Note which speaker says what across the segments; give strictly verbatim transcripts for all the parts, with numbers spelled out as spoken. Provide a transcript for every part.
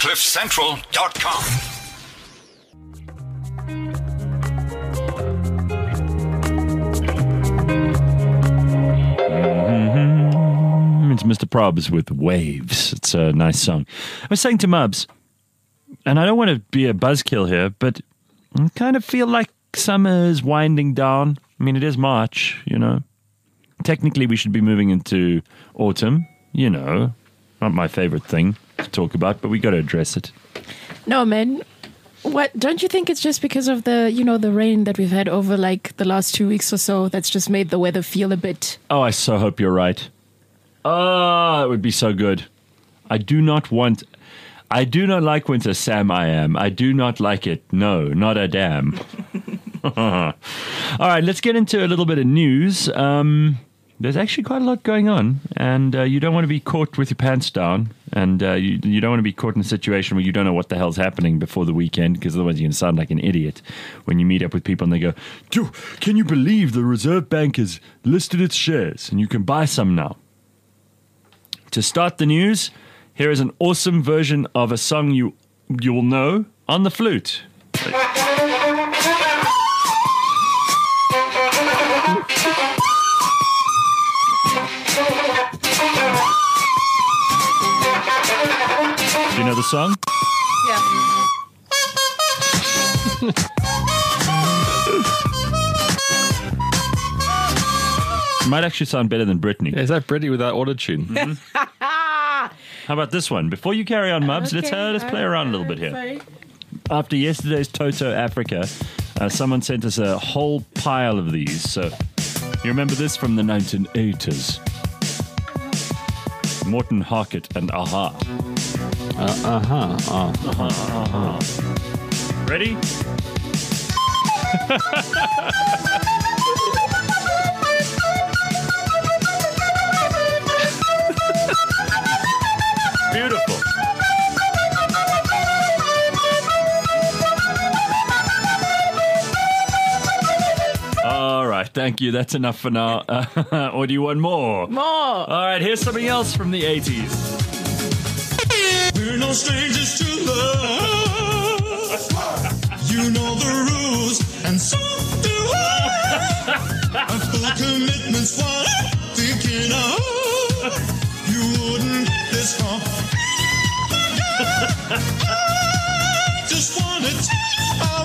Speaker 1: cliff central dot com.
Speaker 2: Mm-hmm. It's Mister Probs with Waves. It's a nice song. I was saying to Mubs, and I don't want to be a buzzkill here, but I kind of feel like summer is winding down. I mean, it is March, you know. Technically, we should be moving into autumn, you know. Not my favorite thing to talk about, but we got to address it.
Speaker 3: No, man. What, don't you think it's just because of the, you know, the rain that we've had over like the last two weeks or so that's just made the weather feel a bit...
Speaker 2: Oh, I so hope you're right. Oh, it would be so good. I do not want... I do not like winter, Sam, I am. I do not like it. No, not a damn. All right, let's get into a little bit of news. Um, there's actually quite a lot going on, and uh, you don't want to be caught with your pants down, and uh, you, you don't want to be caught in a situation where you don't know what the hell's happening before the weekend, because otherwise you're going to sound like an idiot when you meet up with people and they go, "Dude, can you believe the Reserve Bank has listed its shares, and you can buy some now?" To start the news, here is an awesome version of a song you you will know on the flute. Do you know the song?
Speaker 3: Yeah.
Speaker 2: It might actually sound better than Britney.
Speaker 4: Yeah, is that Britney without autotune?
Speaker 2: Mm-hmm. How about this one? Before you carry on, Mubs, let's, uh, let's play around a little bit here.
Speaker 3: Sorry.
Speaker 2: After yesterday's Toto Africa, uh, someone sent us a whole pile of these. So you remember this from the nineteen eighties? Morton Harkett and Aha.
Speaker 4: Uh, uh-huh. Uh,
Speaker 2: Uh-huh, uh-huh. Ready? Beautiful. All right, thank you. That's enough for now. Uh, or do you want more?
Speaker 3: More.
Speaker 2: All right, here's something else from the eighties.
Speaker 5: We're no strangers to love. You know the rules, and so do I. A full commitment's what I'm thinking of. You wouldn't get this far. I just wanna tell you how I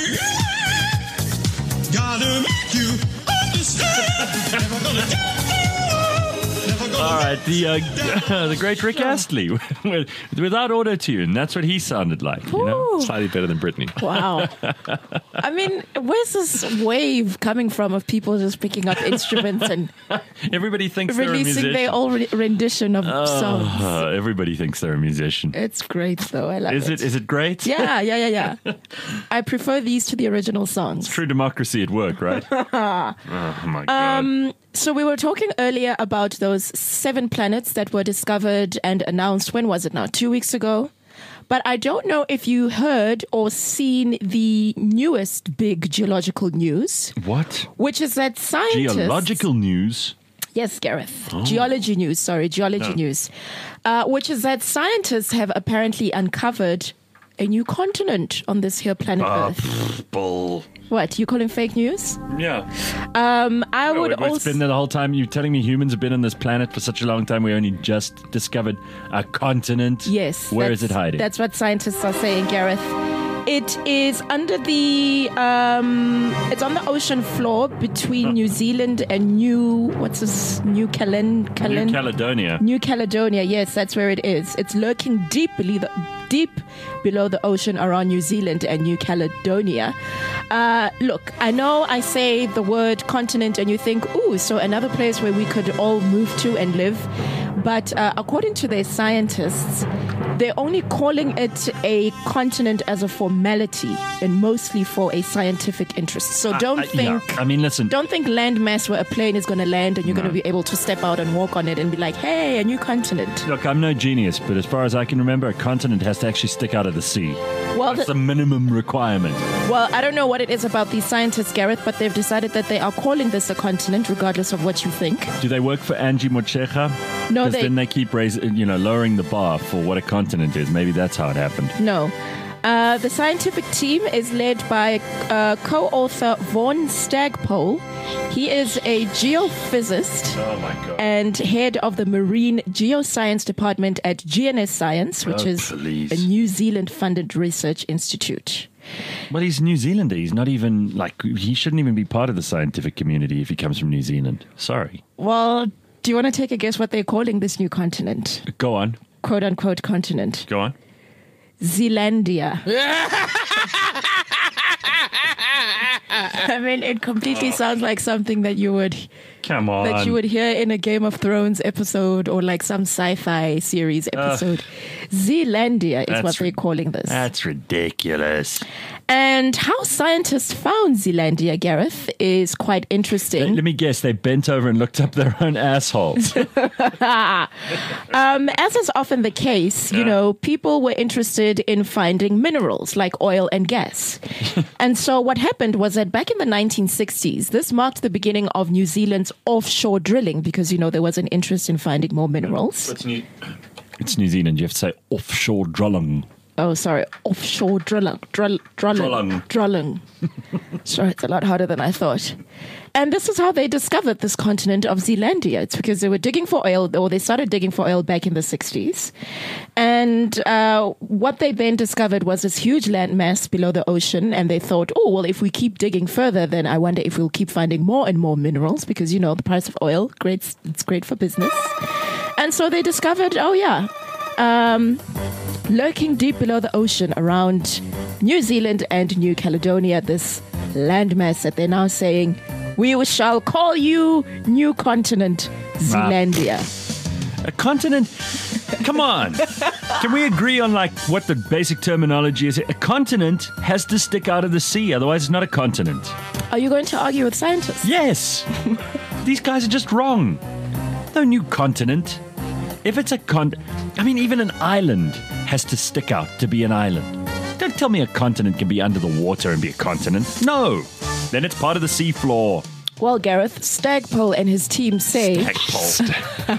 Speaker 5: feel. Gotta make you understand. Never gonna do. Never gonna.
Speaker 2: All right, the uh, the great Rick Astley without auto tune. That's what he sounded like. You know,
Speaker 3: Ooh.
Speaker 4: slightly better than Britney.
Speaker 3: Wow. I mean, where's this wave coming from of people just picking up instruments and
Speaker 2: everybody thinks they're a
Speaker 3: releasing
Speaker 2: musician.
Speaker 3: their own re- rendition of songs?
Speaker 2: Uh, everybody thinks they're a musician.
Speaker 3: It's great, though. I love
Speaker 2: Is
Speaker 3: it.
Speaker 2: it? Is it great?
Speaker 3: Yeah, yeah, yeah, yeah. I prefer these to the original songs.
Speaker 2: True democracy at work, right? Oh my god.
Speaker 3: Um, so we were talking earlier about those seven planets that were discovered and announced. When was it now? Two weeks ago. But I don't know if you heard or seen the newest big geological news,
Speaker 2: What?
Speaker 3: which is that scientists...
Speaker 2: Geological news?
Speaker 3: Yes, Gareth. Geology news, sorry, geology
Speaker 2: No.
Speaker 3: news. Uh, which is that scientists have apparently uncovered a new continent on this here planet
Speaker 2: Ah,
Speaker 3: Earth.
Speaker 2: pff, bull.
Speaker 3: What, you calling fake news?
Speaker 2: Yeah.
Speaker 3: Um, I
Speaker 2: Oh,
Speaker 3: would
Speaker 2: wait, wait, it's
Speaker 3: also...
Speaker 2: been there the whole time. You're telling me humans have been on this planet for such a long time. We only just discovered a continent.
Speaker 3: Yes.
Speaker 2: Where is it
Speaker 3: that's-
Speaker 2: hiding?
Speaker 3: That's what scientists are saying, Gareth. It is under the, um, it's on the ocean floor between New Zealand and New, what's this, New Calen, Calen,
Speaker 2: New Caledonia.
Speaker 3: New Caledonia, yes, that's where it is. It's lurking deep below the, deep below the ocean around New Zealand and New Caledonia. Uh, look, I know I say the word continent and you think, ooh, so another place where we could all move to and live. But uh, according to their scientists, they're only calling it a continent as a formality and mostly for a scientific interest. So don't
Speaker 2: I- yeah.
Speaker 3: think...
Speaker 2: I mean, listen.
Speaker 3: Don't think landmass where a plane is going to land and you're going to be able to step out and walk on it and be like, hey, a new continent.
Speaker 2: Look, I'm no genius, but as far as I can remember, a continent has to actually stick out of the sea.
Speaker 3: Well,
Speaker 2: That's
Speaker 3: the,
Speaker 2: the minimum requirement.
Speaker 3: Well, I don't know what it is about these scientists, Gareth, but they've decided that they are calling this a continent, regardless of what you think.
Speaker 2: Do they work for Angie Mochecha?
Speaker 3: No,
Speaker 2: Because
Speaker 3: they
Speaker 2: then they keep raising, you know, lowering the bar for what a continent is. Maybe that's how it happened.
Speaker 3: no. Uh, the scientific team is led by uh, co-author Vaughan Stagpole. He is a geophysicist
Speaker 2: Oh my god!
Speaker 3: and head of the Marine Geoscience Department at G N S Science, which
Speaker 2: Oh,
Speaker 3: is
Speaker 2: please.
Speaker 3: a New Zealand-funded research institute.
Speaker 2: Well, he's New Zealander. He's not even like he shouldn't even be part of the scientific community if he comes from New Zealand. Sorry.
Speaker 3: Well, do you want to take a guess what they're calling this new continent?
Speaker 2: Go on.
Speaker 3: Quote-unquote continent.
Speaker 2: Go on.
Speaker 3: Zealandia. I mean, it completely sounds like something that you would
Speaker 2: Come on.
Speaker 3: that you would hear in a Game of Thrones episode or like some sci-fi series episode. Zealandia is
Speaker 2: That's
Speaker 3: what they're
Speaker 2: ri-
Speaker 3: calling this.
Speaker 2: That's ridiculous.
Speaker 3: And how scientists found Zealandia, Gareth, is quite interesting.
Speaker 2: Let me guess. They bent over and looked up their own assholes.
Speaker 3: Um, as is often the case, you
Speaker 2: Yeah.
Speaker 3: know, people were interested in finding minerals like oil and gas. And so what happened was that back in the nineteen sixties, this marked the beginning of New Zealand's offshore drilling because, you know, there was an interest in finding more minerals.
Speaker 2: It's New. It's New Zealand. You have to say offshore drilling.
Speaker 3: Oh, sorry, offshore drilling. Drill, drilling.
Speaker 2: Drilling.
Speaker 3: Drilling. Sorry, it's a lot harder than I thought. And this is how they discovered this continent of Zealandia. It's because they were digging for oil, or they started digging for oil back in the sixties. And uh, what they then discovered was this huge landmass below the ocean. And they thought, oh, well, if we keep digging further, then I wonder if we'll keep finding more and more minerals because, you know, the price of oil, great, it's great for business. And so they discovered, oh, yeah, um, lurking deep below the ocean around New Zealand and New Caledonia, this landmass that they're now saying, we shall call you New Continent Zealandia.
Speaker 2: A continent? Come on. Can we agree on like what the basic terminology is? A continent has to stick out of the sea, otherwise it's not a continent.
Speaker 3: Are you going to argue with scientists?
Speaker 2: Yes. These guys are just wrong. No new continent. If it's a con, I mean, even an island has to stick out to be an island. Don't tell me a continent can be under the water and be a continent. No. Then it's part of the seafloor.
Speaker 3: Well, Gareth, Stagpole and his team say...
Speaker 2: Stagpole.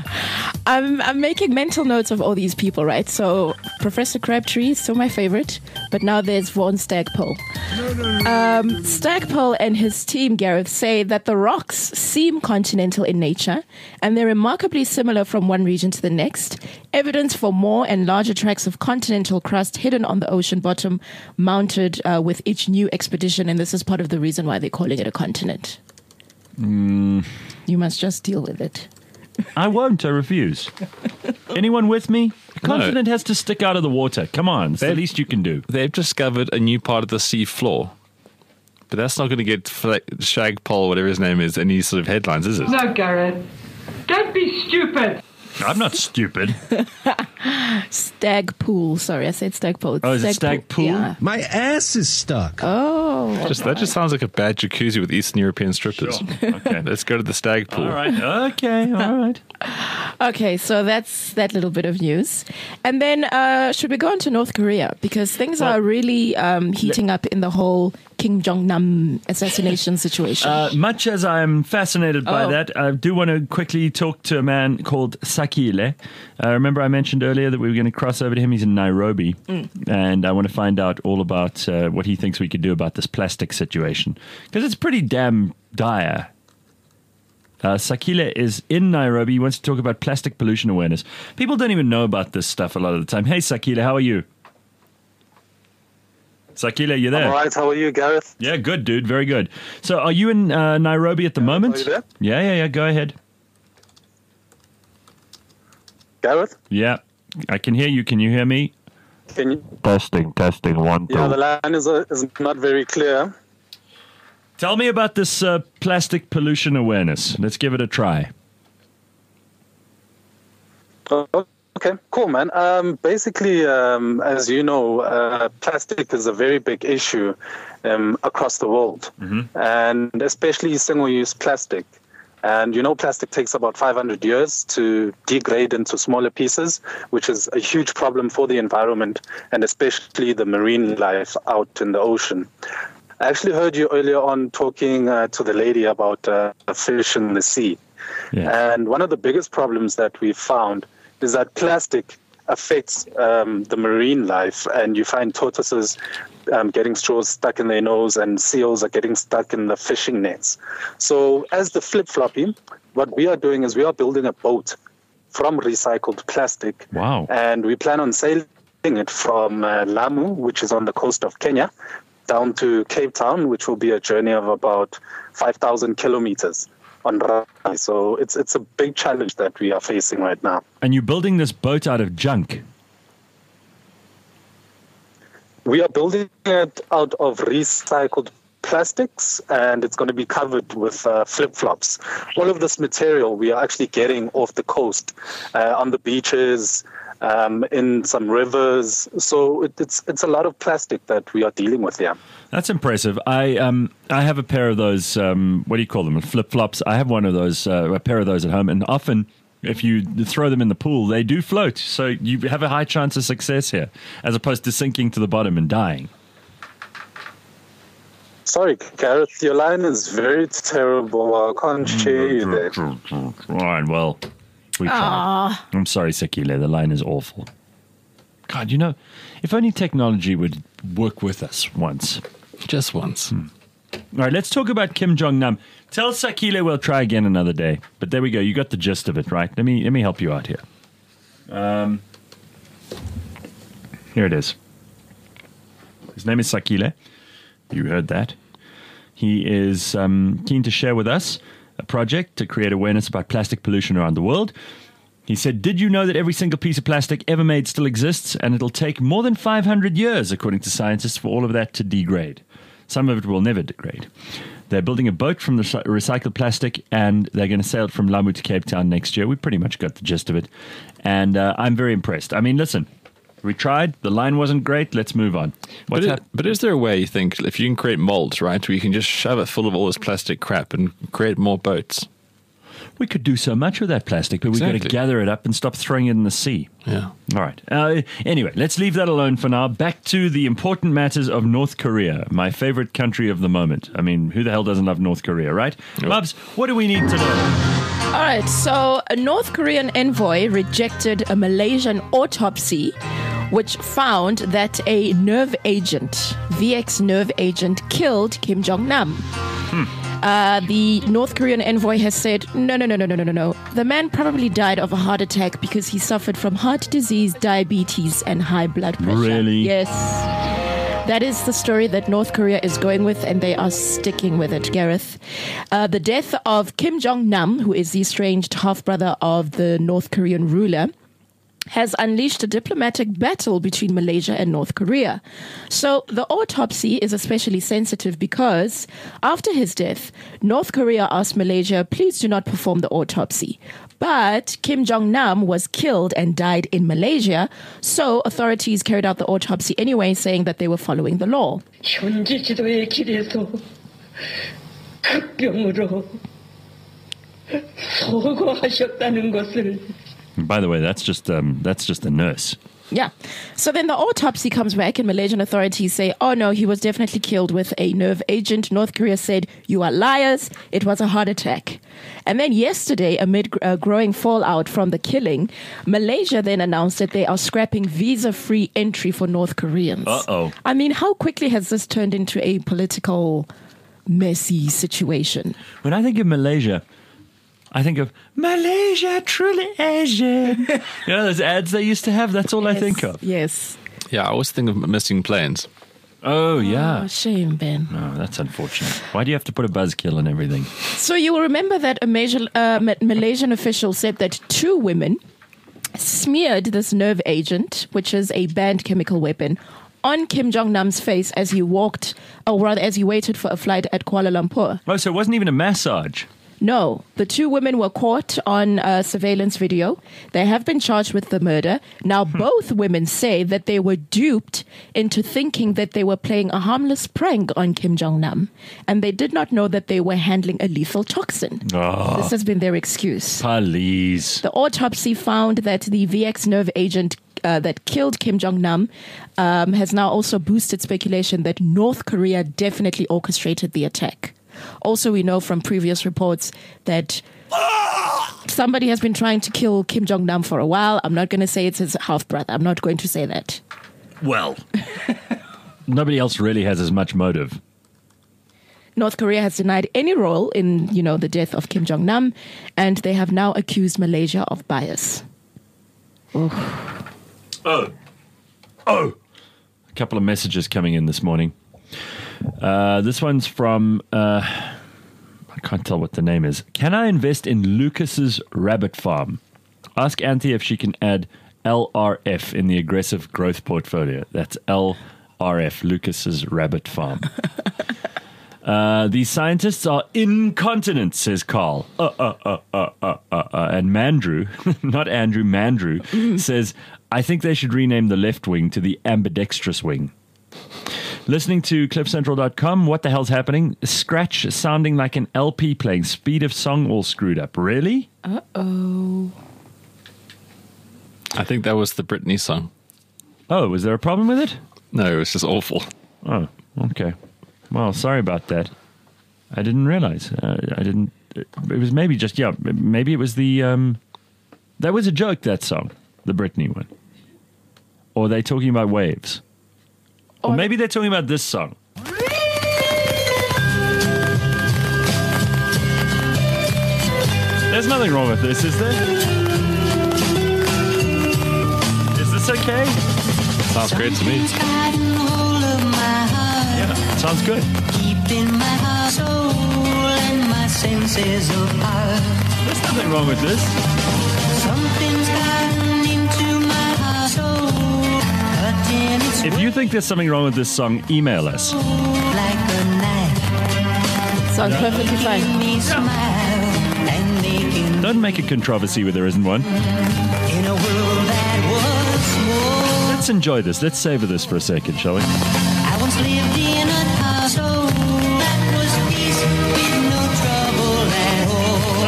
Speaker 3: I'm, I'm making mental notes of all these people, right? So Professor Crabtree is still my favorite, but now there's Vaughan Stagpole. Um, Stagpole and his team, Gareth, say that the rocks seem continental in nature and they're remarkably similar from one region to the next. Evidence for more and larger tracts of continental crust hidden on the ocean bottom mounted uh, with each new expedition, and this is part of the reason why they're calling it a continent.
Speaker 2: Mm.
Speaker 3: You must just deal with it.
Speaker 2: I won't. I refuse. Anyone with me? A continent has to stick out of the water. Come on. It's the
Speaker 4: They've-
Speaker 2: least you can do.
Speaker 4: They've discovered a new part of the sea floor. But that's not going to get Fla- Shagpole, whatever his name is, any sort of headlines, is it?
Speaker 6: No, Gareth. Don't be stupid.
Speaker 2: I'm not stupid.
Speaker 3: Stagpool. Sorry, I said Stagpole. It's
Speaker 2: Oh, is it Stagpool?
Speaker 3: Yeah.
Speaker 7: My ass is stuck.
Speaker 3: Oh.
Speaker 4: Just, that just sounds like a bad jacuzzi with Eastern European strippers.
Speaker 2: Okay.
Speaker 4: Let's go to the stag pool.
Speaker 2: All right. Okay. All right.
Speaker 3: Okay, so that's that little bit of news. And then uh, should we go on to North Korea? Because things
Speaker 2: Well-
Speaker 3: are really um, heating up in the whole Kim Jong-nam assassination situation.
Speaker 2: Uh, much as I'm fascinated by
Speaker 3: Oh.
Speaker 2: that, I do want to quickly talk to a man called Sakile. Uh, remember I mentioned earlier that we were going to cross over to him. He's in Nairobi. And I want to find out all about uh, what he thinks we could do about this plastic situation. Because it's pretty damn dire. Uh, Sakile is in Nairobi. He wants to talk about plastic pollution awareness. People don't even know about this stuff a lot of the time. Hey, Sakile, how are you? Sakile, you there?
Speaker 8: All right, how are you, Gareth?
Speaker 2: Yeah, good, dude. Very good. So are you in uh, Nairobi at the moment?
Speaker 8: are you there?
Speaker 2: Yeah, yeah, yeah. Go ahead.
Speaker 8: Gareth?
Speaker 2: Yeah, I can hear you. Can you hear me?
Speaker 8: Can you?
Speaker 2: Testing, testing. One,
Speaker 8: Yeah, the line is, uh, is not very clear.
Speaker 2: Tell me about this uh, plastic pollution awareness. Let's give it a try.
Speaker 8: Oh, okay, cool, man. Um, basically, um, as you know, uh, plastic is a very big issue um, across the world, and especially single-use plastic. And, you know, plastic takes about five hundred years to degrade into smaller pieces, which is a huge problem for the environment and especially the marine life out in the ocean. I actually heard you earlier on talking uh, to the lady about uh, fish in the sea.
Speaker 2: Yeah.
Speaker 8: And one of the biggest problems that we've found is that plastic affects um, the marine life, and you find tortoises um, getting straws stuck in their nose and seals are getting stuck in the fishing nets. So as the flip-floppy, what we are doing is we are building a boat from recycled plastic.
Speaker 2: Wow.
Speaker 8: And we plan on sailing it from uh, Lamu, which is on the coast of Kenya, down to Cape Town, which will be a journey of about five thousand kilometers. On Rai. So it's it's a big challenge that we are facing right now.
Speaker 2: And you're building this boat out of junk.
Speaker 8: We are building it out of recycled plastics, and it's going to be covered with uh, flip-flops. All of this material we are actually getting off the coast, uh, on the beaches, um, in some rivers. So it, it's it's a lot of plastic that we are dealing with here.
Speaker 2: That's impressive. I um I have a pair of those. Um, what do you call them? Flip flops. I have one of those. Uh, a pair of those at home, and often, if you throw them in the pool, they do float. So you have a high chance of success here, as opposed to sinking to the bottom and dying.
Speaker 8: Sorry, Gareth, your line is very terrible. I can't hear you there.
Speaker 2: All right. Well, we tried. I'm sorry, Sakile. The line is awful. God, you know, if only technology would work with us once.
Speaker 4: Just once.
Speaker 2: Hmm. All right, let's talk about Kim Jong-nam. Tell Sakile we'll try again another day. But there we go. You got the gist of it, right? Let me let me help you out here. Um, here it is. His name is Sakile. You heard that. He is um, keen to share with us a project to create awareness about plastic pollution around the world. He said, did you know that every single piece of plastic ever made still exists, and it'll take more than five hundred years, according to scientists, for all of that to degrade? Some of it will never degrade. They're building a boat from the recycled plastic, and they're going to sail it from Lamu to Cape Town next year. We pretty much got the gist of it, and uh, I'm very impressed. I mean, listen, we tried. The line wasn't great. Let's move on.
Speaker 4: But, it, but is there a way, you think, if you can create molds, right, where you can just shove it full of all this plastic crap and create more boats?
Speaker 2: We could do so much with that plastic, but
Speaker 4: Exactly.
Speaker 2: we've got to gather it up and stop throwing it in the sea.
Speaker 4: Yeah.
Speaker 2: All right. Uh, anyway, let's leave that alone for now. Back to the important matters of North Korea, my favorite country of the moment. I mean, who the hell doesn't love North Korea, right?
Speaker 4: Nope.
Speaker 2: Bubs, what do we need to know?
Speaker 3: All right, so a North Korean envoy rejected a Malaysian autopsy which found that a nerve agent, V X nerve agent, killed Kim Jong-nam. Hmm. Uh, the North Korean envoy has said, no, no, no, no, no, no, no, no. The man probably died of a heart attack because he suffered from heart disease, diabetes, and high blood pressure.
Speaker 2: Really?
Speaker 3: Yes. That is the story that North Korea is going with, and they are sticking with it, Gareth. Uh, the death of Kim Jong-nam, who is the estranged half-brother of the North Korean ruler, has unleashed a diplomatic battle between Malaysia and North Korea. So the autopsy is especially sensitive because after his death, North Korea asked Malaysia, please do not perform the autopsy. But Kim Jong-nam was killed and died in Malaysia, so authorities carried out the autopsy anyway, saying that they were following the law.
Speaker 6: 현지 지도의 길에서 급병으로 소거하셨다는 것을
Speaker 2: By the way, that's just um, that's just a nurse.
Speaker 3: Yeah. So then the autopsy comes back and Malaysian authorities say, oh no, he was definitely killed with a nerve agent. North Korea said, you are liars. It was a heart attack. And then yesterday, amid uh, growing fallout from the killing, Malaysia then announced that they are scrapping visa-free entry for North Koreans.
Speaker 2: Uh-oh.
Speaker 3: I mean, how quickly has this turned into a political, messy situation?
Speaker 2: When I think of Malaysia, I think of Malaysia, truly Asian. You know those ads they used to have? That's all I
Speaker 3: Yes,
Speaker 2: think of.
Speaker 3: Yes.
Speaker 4: Yeah, I always think of missing planes.
Speaker 2: Oh, yeah.
Speaker 3: Oh, shame, Ben.
Speaker 2: Oh, that's unfortunate. Why do you have to put a buzzkill in everything?
Speaker 3: So you will remember that a major, uh, Ma- Malaysian official said that two women smeared this nerve agent, which is a banned chemical weapon, on Kim Jong-nam's face as he walked, or rather as he waited for a flight at Kuala Lumpur.
Speaker 2: Oh, so it wasn't even a massage.
Speaker 3: No, the two women were caught on uh, surveillance video. They have been charged with the murder. Now, both women say that they were duped into thinking that they were playing a harmless prank on Kim Jong-nam, and they did not know that they were handling a lethal toxin.
Speaker 2: Oh,
Speaker 3: This has been their excuse.
Speaker 2: please.
Speaker 3: The autopsy found that the V X nerve agent uh, that killed Kim Jong-nam um, has now also boosted speculation that North Korea definitely orchestrated the attack. Also, we know from previous reports that somebody has been trying to kill Kim Jong-nam for a while. I'm not going to say it's his half-brother. I'm not going to say that.
Speaker 2: Well, nobody else really has as much motive.
Speaker 3: North Korea has denied any role in, you know, the death of Kim Jong-nam, and they have now accused Malaysia of bias.
Speaker 2: Oh. Oh. A couple of messages coming in this morning. Uh, this one's from, uh, I can't tell what the name is. Can I invest in Lucas's rabbit farm? Ask Auntie if she can add L R F in the aggressive growth portfolio. That's L R F, Lucas's rabbit farm. Uh, these scientists are incontinent, says Carl. Uh, uh, uh, uh, uh, uh, uh. And Mandrew, not Andrew, Mandrew, says, I think they should rename the left wing to the ambidextrous wing. Listening to cliff central dot com, what the hell's happening? Scratch sounding like an L P playing, speed of song all screwed up. Really?
Speaker 3: Uh-oh.
Speaker 4: I think that was the Britney song.
Speaker 2: Oh, was there a problem with it?
Speaker 4: No, it was just awful.
Speaker 2: Oh, okay. Well, sorry about that. I didn't realize. Uh, I didn't. It was maybe just, yeah, maybe it was the, um, that was a joke, that song, the Britney one. Or are they talking about waves? Or
Speaker 3: Or-
Speaker 2: maybe they're talking about this song. There's nothing wrong with this, is there? Is this okay?
Speaker 4: Sounds great to me.
Speaker 2: Yeah, sounds good. There's nothing wrong with this. If you think there's something wrong with this song, email us.
Speaker 3: Sounds perfectly fine.
Speaker 2: Don't make a controversy where there isn't one. Let's enjoy this. Let's savor this for a second, shall we?
Speaker 7: I once lived in a house oh, that was peace with no trouble at all.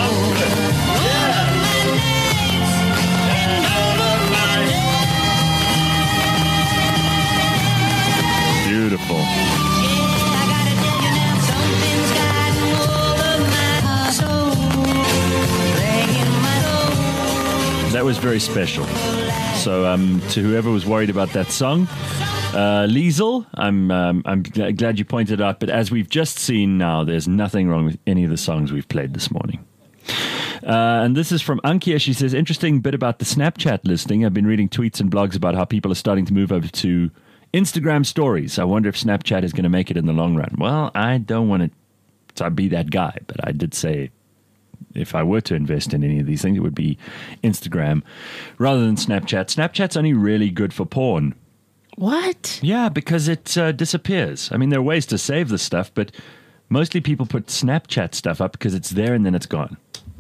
Speaker 2: Beautiful.
Speaker 7: Yeah, I gotta tell you now, something's gotten hold of my soul, breaking my soul.
Speaker 2: That was very special. So, um, to whoever was worried about that song, uh, Liesel, I'm um, I'm gl- glad you pointed out. But as we've just seen now, there's nothing wrong with any of the songs we've played this morning. Uh, and this is from Ankia. She says, interesting bit about the Snapchat listing. I've been reading tweets and blogs about how people are starting to move over to Instagram stories. I wonder if Snapchat is going to make it in the long run. Well, I don't want to be that guy, but I did say if I were to invest in any of these things, it would be Instagram rather than Snapchat. Snapchat's only really good for porn.
Speaker 3: What?
Speaker 2: Yeah, because it uh, disappears. I mean, there are ways to save the stuff, but mostly people put Snapchat stuff up because it's there and then it's gone.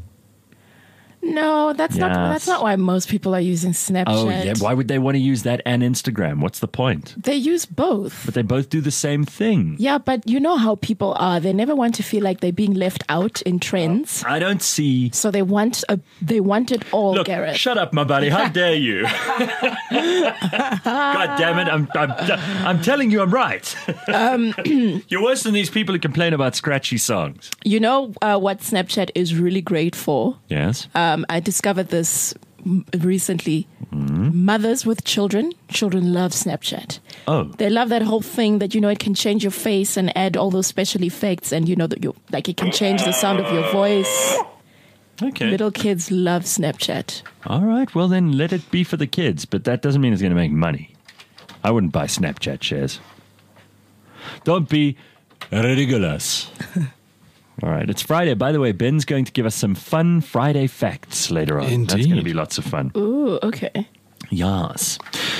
Speaker 3: No, that's not.
Speaker 2: Yes.
Speaker 3: That's not why most people are using Snapchat.
Speaker 2: Oh, yeah. Why would they want to use that and Instagram? What's the point?
Speaker 3: They use both.
Speaker 2: But they both do the same thing.
Speaker 3: Yeah, but you know how people are. They never want to feel like they're being left out in trends.
Speaker 2: I don't see.
Speaker 3: So they want a, they want it all,
Speaker 2: Look,
Speaker 3: Gareth.
Speaker 2: shut up, my buddy. How dare you? God damn it. I'm, I'm, I'm telling you I'm right.
Speaker 3: Um,
Speaker 2: You're worse than these people who complain about scratchy songs.
Speaker 3: You know uh, what Snapchat is really great for?
Speaker 2: Yes.
Speaker 3: Um, I discovered this m- recently. Mothers with children, children love Snapchat.
Speaker 2: Oh.
Speaker 3: They love that whole thing that, you know, it can change your face and add all those special effects, and, you know, that you like it can change the sound of your voice.
Speaker 2: Okay.
Speaker 3: Little kids love Snapchat.
Speaker 2: All right. Well, then let it be for the kids, but that doesn't mean it's going to make money. I wouldn't buy Snapchat shares. Don't be ridiculous. All right. It's Friday. By the way, Ben's going to give us some fun Friday facts later on. That's
Speaker 4: Indeed.
Speaker 2: going to be lots of fun.
Speaker 3: Ooh, okay.
Speaker 2: Yes.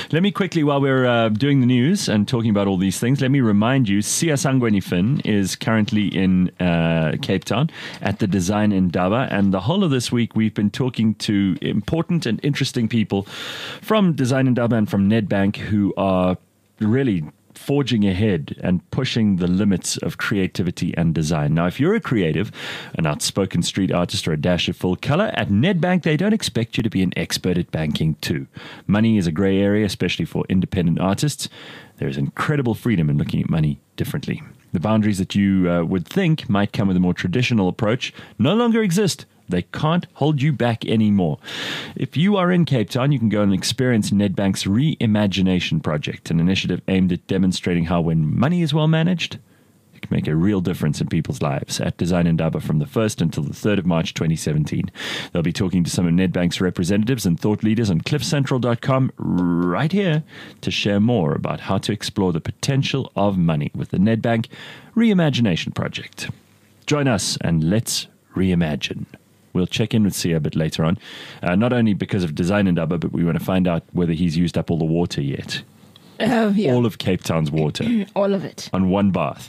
Speaker 2: Let me quickly, while we're uh, doing the news and talking about all these things, let me remind you, Siyasangweni Finn is currently in uh, Cape Town at the Design Indaba, and the whole of this week we've been talking to important and interesting people from Design Indaba and from Nedbank who are really forging ahead and pushing the limits of creativity and design. Now, if you're a creative, an outspoken street artist, or a dash of full color, at Nedbank, they don't expect you to be an expert at banking too. Money is a gray area, especially for independent artists. There is incredible freedom in looking at money differently. The boundaries that you uh, would think might come with a more traditional approach no longer exist. They can't hold you back anymore. If you are in Cape Town, you can go and experience Nedbank's Reimagination Project, an initiative aimed at demonstrating how when money is well managed, it can make a real difference in people's lives. At Design Indaba from the first until the third of March twenty seventeen. They'll be talking to some of Nedbank's representatives and thought leaders on cliff central dot com right here to share more about how to explore the potential of money with the Nedbank Reimagination Project. Join us and let's reimagine. We'll check in with Sia a bit later on, uh, not only because of Design Indaba, but we want to find out whether he's used up all the water yet.
Speaker 3: Oh, yeah.
Speaker 2: All of Cape Town's water.
Speaker 3: All of it.
Speaker 2: On one bath.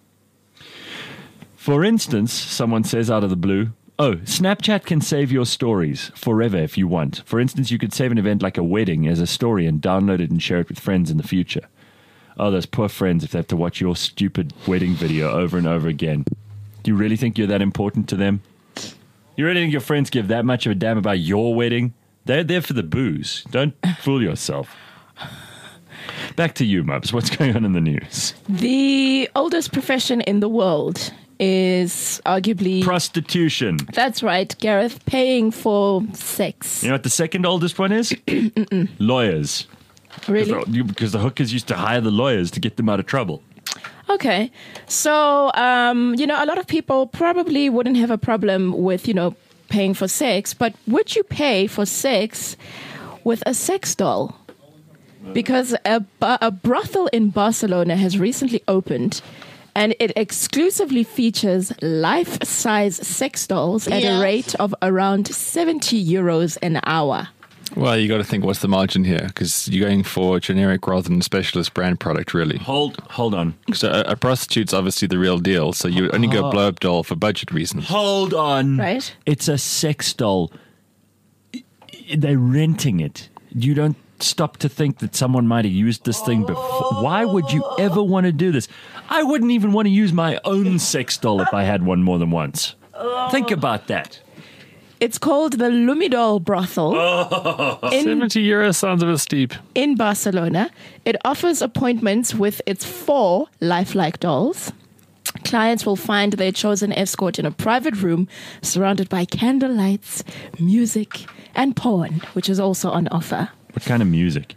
Speaker 2: For instance, someone says out of the blue, oh, Snapchat can save your stories forever if you want. For instance, you could save an event like a wedding as a story and download it and share it with friends in the future. Oh, those poor friends if they have to watch your stupid wedding video over and over again. Do you really think you're that important to them? You really think your friends give that much of a damn about your wedding? They're there for the booze. Don't fool yourself. Back to you, Mubs. What's going on in the news?
Speaker 3: The oldest profession in the world is arguably...
Speaker 2: Prostitution.
Speaker 3: That's right, Gareth. Paying for sex.
Speaker 2: You know what the second oldest one is? Lawyers.
Speaker 3: Really?
Speaker 2: Because the hookers used to hire the lawyers to get them out of trouble.
Speaker 3: Okay. So, um, you know, a lot of people probably wouldn't have a problem with, you know, paying for sex, but would you pay for sex with a sex doll? Because a, a brothel in Barcelona has recently opened, and it exclusively features life-size sex dolls at
Speaker 6: Yeah.
Speaker 3: a rate of around seventy euros an hour.
Speaker 4: Well, you got to think, what's the margin here? Because you're going for generic rather than specialist brand product, really.
Speaker 2: Hold hold on.
Speaker 4: So a, a prostitute's obviously the real deal. So you only go blow up doll for budget reasons.
Speaker 2: Hold on.
Speaker 3: Right.
Speaker 2: It's a sex doll. They're renting it. You don't stop to think that someone might have used this thing before. Why would you ever want to do this? I wouldn't even want to use my own sex doll if I had one more than once. Think about that.
Speaker 3: It's called the Lumidol Brothel in,
Speaker 4: seventy euros sounds a bit steep.
Speaker 3: in Barcelona. It offers appointments with its four lifelike dolls. Clients will find their chosen escort in a private room surrounded by candlelights, music, and porn, which is also on offer.
Speaker 2: What kind of music?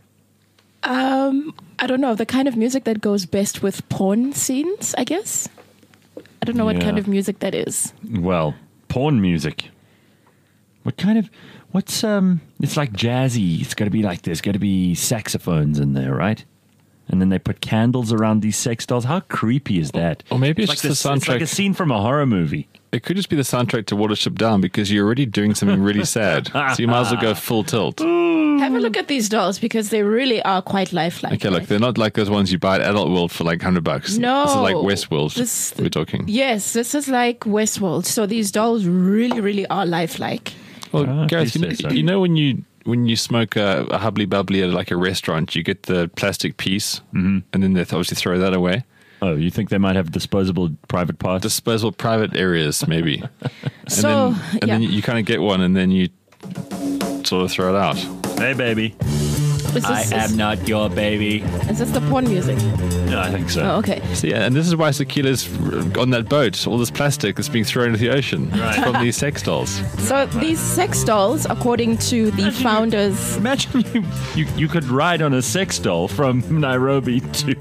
Speaker 3: Um, I don't know, the kind of music that goes best with porn scenes, I guess. I don't know what
Speaker 2: Yeah.
Speaker 3: kind of music that is.
Speaker 2: Well, porn music. What kind of, what's, um, it's like jazzy. It's got to be like, there's got to be saxophones in there, right? And then they put candles around these sex dolls. How creepy is that?
Speaker 4: Or maybe it's
Speaker 2: like
Speaker 4: just the
Speaker 2: this- It's like
Speaker 4: soundtrack.
Speaker 2: a scene from a horror movie.
Speaker 4: It could just be the soundtrack to Watership Down because you're already doing something really sad. So you might as well go full tilt.
Speaker 3: Have a look at these dolls because they really are quite lifelike.
Speaker 4: Okay, look, they're not like those ones you buy at Adult World for like one hundred bucks.
Speaker 3: No.
Speaker 4: This is like Westworld
Speaker 3: This-
Speaker 4: we're talking.
Speaker 3: Yes, this is like Westworld. So these dolls really, really are lifelike.
Speaker 4: Well,
Speaker 2: Ah,
Speaker 4: Gareth,
Speaker 2: please
Speaker 4: you know,
Speaker 2: say so.
Speaker 4: you know when you when you smoke a, a hubbly bubbly at like a restaurant, you get the plastic piece, mm-hmm. and then they obviously throw that away.
Speaker 2: Oh, you think they might have disposable private parts?
Speaker 4: Disposable private areas, maybe. and
Speaker 3: So,
Speaker 4: then, and
Speaker 3: yeah.
Speaker 4: then you, you kind of get one, and then you sort of throw it out.
Speaker 2: Hey, baby.
Speaker 3: Is this, is,
Speaker 2: not your baby.
Speaker 3: is this the porn music?
Speaker 2: No, I think so.
Speaker 3: Oh, okay.
Speaker 4: So, yeah, and this is why Sequila's on that boat. All this plastic that's being thrown into the ocean
Speaker 2: Right.
Speaker 4: from these sex dolls.
Speaker 3: So these sex dolls, according to the founders...
Speaker 2: Imagine you, you, you could ride on a sex doll from Nairobi to...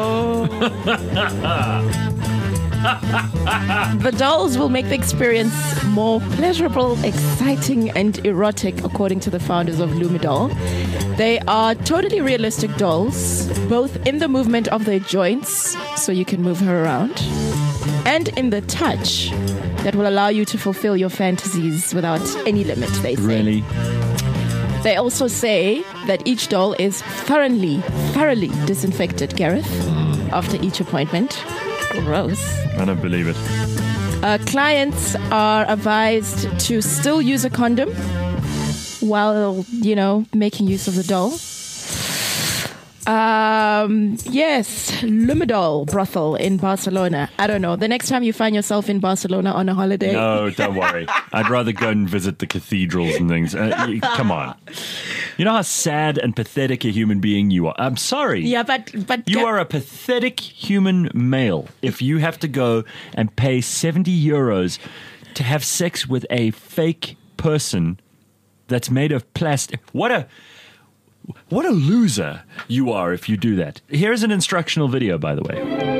Speaker 3: The dolls will make the experience more pleasurable, exciting, and erotic, according to the founders of Lumidol. They are totally realistic dolls, both in the movement of their joints, so you can move her around, and in the touch that will allow you to fulfill your fantasies without any limit, they say.
Speaker 2: Really?
Speaker 3: They also say that each doll is thoroughly, thoroughly disinfected, Gareth, after each appointment. Gross.
Speaker 2: I don't believe it.
Speaker 3: Uh, clients are advised to still use a condom while, you know, making use of the doll. Um, yes, Lumidol brothel in Barcelona. I don't know. The next time you find yourself in Barcelona on a holiday.
Speaker 2: No, don't worry. I'd rather go and visit the cathedrals and things. Uh, y- come on. You know how sad and pathetic a human being you are. I'm sorry.
Speaker 3: Yeah, but but
Speaker 2: You
Speaker 3: Ga-
Speaker 2: are a pathetic human male if you have to go and pay seventy euros to have sex with a fake person that's made of plastic. What a what a loser you are if you do that. Here's an instructional video, by the way.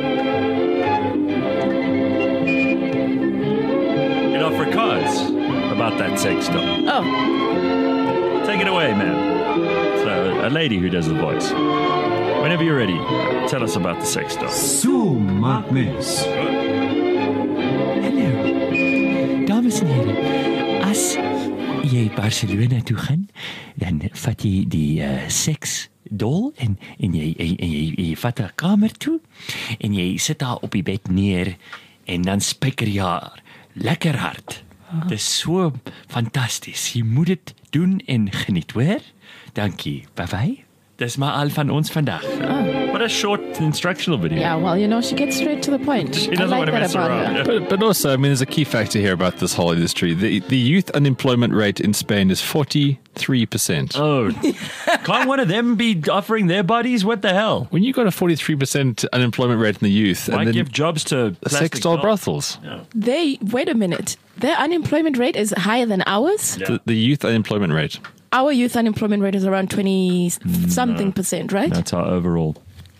Speaker 2: In Afrikaans about that sex doll.
Speaker 3: Oh,
Speaker 2: Take it away, man. So, a lady who does the voice. Whenever you're ready, tell us about the sex doll.
Speaker 9: So maak mens.
Speaker 10: Hallo. Dames en heren, as jy Barcelona toe gaan, dan vat jy die uh, seksdol en en jy en, en jy, jy vat 'n kamer toe en jy sit daar op die bed neer en dan spyker jy haar lekker hard. Dit is so fantasties. Jy moet dit doen en geniet, hoor? Dankie. Bye-bye. Dis maar al van ons vandag.
Speaker 2: What a short instructional video.
Speaker 3: yeah, well, you know, she gets straight to the point.
Speaker 2: She
Speaker 3: I
Speaker 2: doesn't
Speaker 3: like
Speaker 2: want to
Speaker 3: that
Speaker 2: mess
Speaker 3: about
Speaker 2: around.
Speaker 3: her.
Speaker 2: Yeah.
Speaker 4: But, but also, I mean, there's a key factor here about this whole industry. The, the youth unemployment rate in Spain is forty-three percent.
Speaker 2: Oh, can't one of them be offering their bodies? What the hell?
Speaker 4: When you got a forty-three percent unemployment rate in the youth,
Speaker 2: Why
Speaker 4: and then
Speaker 2: give jobs to
Speaker 4: sex
Speaker 2: plastic
Speaker 4: doll
Speaker 2: dolls?
Speaker 4: brothels,
Speaker 3: They, wait a minute. Their unemployment rate is higher than ours.
Speaker 2: Yeah.
Speaker 4: the, the youth unemployment rate.
Speaker 3: Our youth unemployment rate is around twenty something percent, right?
Speaker 2: That's our overall.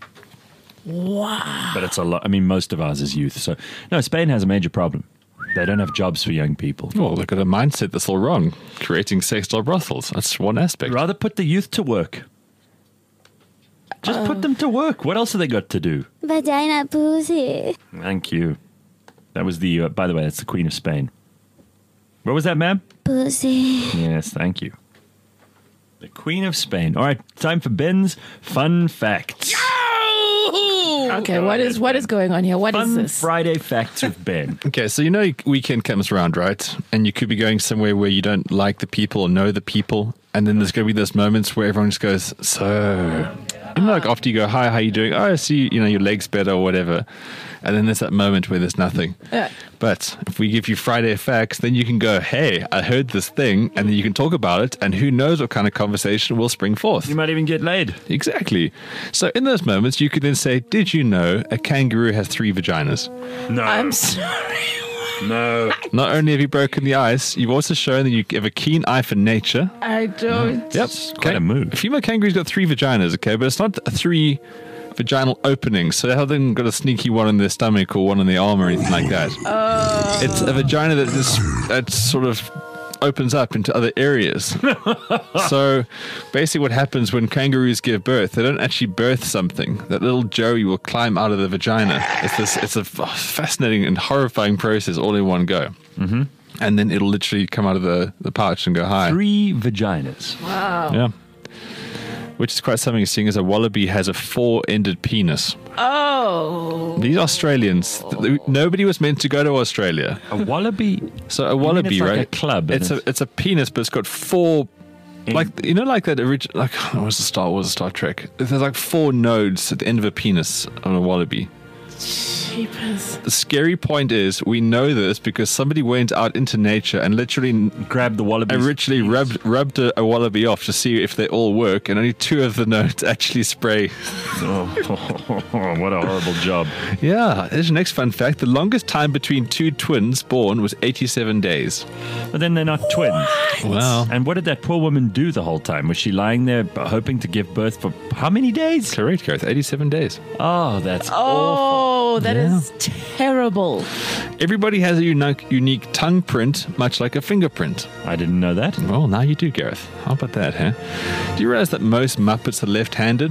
Speaker 3: Wow.
Speaker 2: But it's a lot. I mean, most of ours is youth. So, no, Spain has a major problem. They don't have jobs for young people.
Speaker 4: Well, they've got a mindset that's all wrong. Creating sex doll brothels. That's one aspect.
Speaker 2: Rather put the youth to work. Just put them to work. What else have they got to do?
Speaker 7: Vagina pussy.
Speaker 2: Thank you. That was the, uh, by the way, that's the Queen of Spain. What was that, ma'am?
Speaker 7: Pussy.
Speaker 2: Yes, thank you. The Queen of Spain. All right, time for Ben's fun facts.
Speaker 3: Okay, what is what is going on here? What is
Speaker 2: Fun
Speaker 3: this?
Speaker 2: Friday facts with Ben.
Speaker 4: Okay, so you know weekend comes around, right? And you could be going somewhere where you don't like the people or know the people, and then there's going to be those moments where everyone just goes, so... You know, like after you go, hi, how you doing? Oh, I see, you know, your leg's better or whatever. And then there's that moment where there's nothing.
Speaker 3: Yeah.
Speaker 4: But if we give you Friday facts, then you can go, hey, I heard this thing, and then you can talk about it, and who knows what kind of conversation will spring forth.
Speaker 2: You might even get laid.
Speaker 4: Exactly. So in those moments, you could then say, did you know a kangaroo has three vaginas?
Speaker 2: No.
Speaker 3: I'm sorry.
Speaker 2: no.
Speaker 4: Not only have you broken the ice, you've also shown that you have a keen eye for nature.
Speaker 3: I don't.
Speaker 4: Yep.
Speaker 2: Quite a move.
Speaker 4: A female kangaroo's got three vaginas, okay, but it's not a three vaginal openings, so they haven't got a sneaky one in their stomach or one in their arm or anything like that.
Speaker 3: Oh.
Speaker 4: It's a vagina that just that sort of opens up into other areas. So basically what happens when kangaroos give birth, they don't actually birth something. That little Joey will climb out of the vagina. It's this it's a fascinating and horrifying process all in one go. Mm-hmm. And then it'll literally come out of the, the pouch and go hi.
Speaker 2: Three vaginas.
Speaker 3: Wow.
Speaker 4: Yeah. Which is quite something, seeing as a wallaby has a four-ended penis.
Speaker 3: Oh.
Speaker 4: These Australians, th- nobody was meant to go to Australia.
Speaker 2: A wallaby.
Speaker 4: So a wallaby,
Speaker 2: it's like
Speaker 4: right?
Speaker 2: a club,
Speaker 4: It's
Speaker 2: isn't
Speaker 4: a
Speaker 2: it?
Speaker 4: it's a penis, but it's got four, like you know, like that original, like what was the Star Wars, Star Trek? There's like four nodes at the end of a penis on a wallaby.
Speaker 3: Jeepers.
Speaker 4: The scary point is, we know this because somebody went out into nature and literally
Speaker 2: Grabbed the wallaby.
Speaker 4: and literally rubbed rubbed a, a wallaby off to see if they all work, and only two of the nodes actually spray.
Speaker 2: Oh, what a horrible job.
Speaker 4: Yeah, here's the next fun fact. The longest time between two twins born was eighty-seven days.
Speaker 2: But then they're not twins.
Speaker 4: Wow.
Speaker 2: And what did that poor woman do the whole time? Was she lying there hoping to give birth for how many days?
Speaker 4: Correct, Gareth. eighty-seven days.
Speaker 2: Oh, that's awful.
Speaker 3: Oh, that is terrible.
Speaker 4: Everybody has a unique, unique tongue print, much like a fingerprint.
Speaker 2: I didn't know that.
Speaker 4: Well, now you do, Gareth. How about that, huh? Do you realize that most Muppets are left-handed?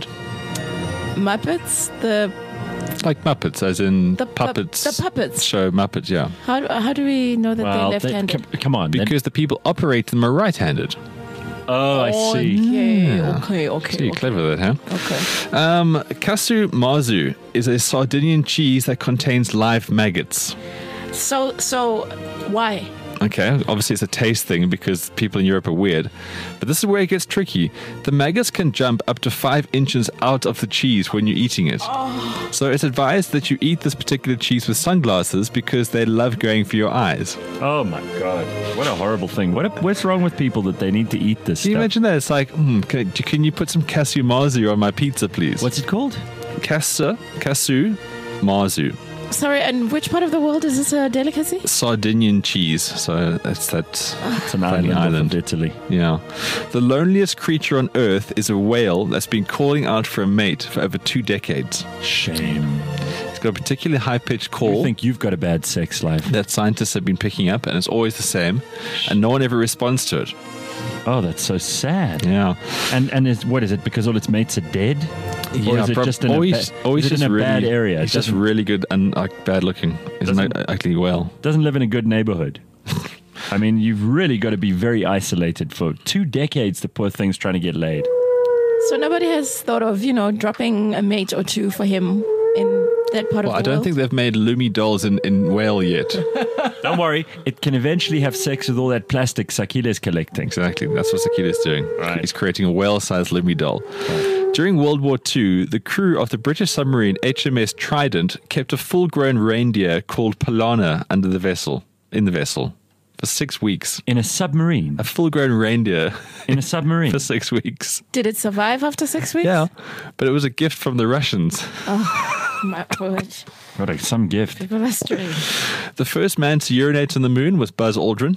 Speaker 3: Muppets? The
Speaker 4: Like Muppets, as in
Speaker 3: The pu-
Speaker 4: puppets.
Speaker 3: the puppets.
Speaker 4: Show Muppets, yeah.
Speaker 3: how do, how do we know that
Speaker 2: Well,
Speaker 3: they're
Speaker 2: they-
Speaker 3: left-handed?
Speaker 2: come, come on. then-
Speaker 4: Because the people operating them are right-handed.
Speaker 2: Oh, I see.
Speaker 3: Okay, okay, okay.
Speaker 4: See, you're
Speaker 3: okay.
Speaker 4: clever with that, huh?
Speaker 3: Okay.
Speaker 4: Um, Casu Marzu is a Sardinian cheese that contains live maggots.
Speaker 3: So, so why?
Speaker 4: Okay, obviously it's a taste thing because people in Europe are weird. But this is where it gets tricky. The maggots can jump up to five inches out of the cheese when you're eating it.
Speaker 3: Oh.
Speaker 4: So it's advised that you eat this particular cheese with sunglasses because they love going for your eyes.
Speaker 2: Oh my God! What a horrible thing. What what's wrong with people that they need to eat this
Speaker 4: Can you
Speaker 2: stuff?
Speaker 4: imagine that? It's like, hmm, can, can you put some Casu Marzu on my pizza, please?
Speaker 2: What's it called?
Speaker 4: Casa, Casu Marzu.
Speaker 3: Sorry, and which part of the world is this a delicacy?
Speaker 4: Sardinian cheese. So that's that.
Speaker 2: It's an
Speaker 4: funny
Speaker 2: island,
Speaker 4: island.
Speaker 2: of Italy.
Speaker 4: Yeah. The loneliest creature on earth is a whale that's been calling out for a mate for over two decades.
Speaker 2: Shame.
Speaker 4: It's got a particularly high-pitched
Speaker 2: You
Speaker 4: call
Speaker 2: think you've got a bad sex life?
Speaker 4: that scientists have been picking up, and it's always the same, and no one ever responds to it.
Speaker 2: Oh, that's so sad.
Speaker 4: Yeah.
Speaker 2: And and is what is it? Because all its mates are dead? Or is it
Speaker 4: prob-
Speaker 2: just in
Speaker 4: always,
Speaker 2: a, ba-
Speaker 4: always
Speaker 2: is it
Speaker 4: just
Speaker 2: in a
Speaker 4: really,
Speaker 2: bad area?
Speaker 4: It's
Speaker 2: It
Speaker 4: just
Speaker 2: doesn't,
Speaker 4: really good and like bad looking. It's an
Speaker 2: Doesn't-
Speaker 4: ugly whale.
Speaker 2: doesn't live in a good neighborhood. I mean, you've really got to be very isolated for two decades. The poor thing's trying to get laid.
Speaker 3: So nobody has thought of, you know, dropping a mate or two for him in that part
Speaker 4: Well,
Speaker 3: of
Speaker 4: I
Speaker 3: the
Speaker 4: don't
Speaker 3: world?
Speaker 4: think they've made Lumi dolls in, in whale yet.
Speaker 2: Don't worry, it can eventually have sex with all that plastic Sakile's collecting.
Speaker 4: Exactly. That's what Sakida's doing.
Speaker 2: Right.
Speaker 4: He's creating a whale-sized Lumi doll. During World War Two, the crew of the British submarine H M S Trident kept a full-grown reindeer called Polana under the vessel, in the vessel, for six weeks.
Speaker 2: In a submarine.
Speaker 4: A full-grown reindeer
Speaker 2: In a submarine.
Speaker 4: for six weeks.
Speaker 3: Did it survive after six weeks?
Speaker 4: Yeah, but it was a gift from the Russians.
Speaker 3: My word.
Speaker 2: What a, some gift.
Speaker 3: People are strange.
Speaker 4: The first man to urinate on the moon was Buzz Aldrin.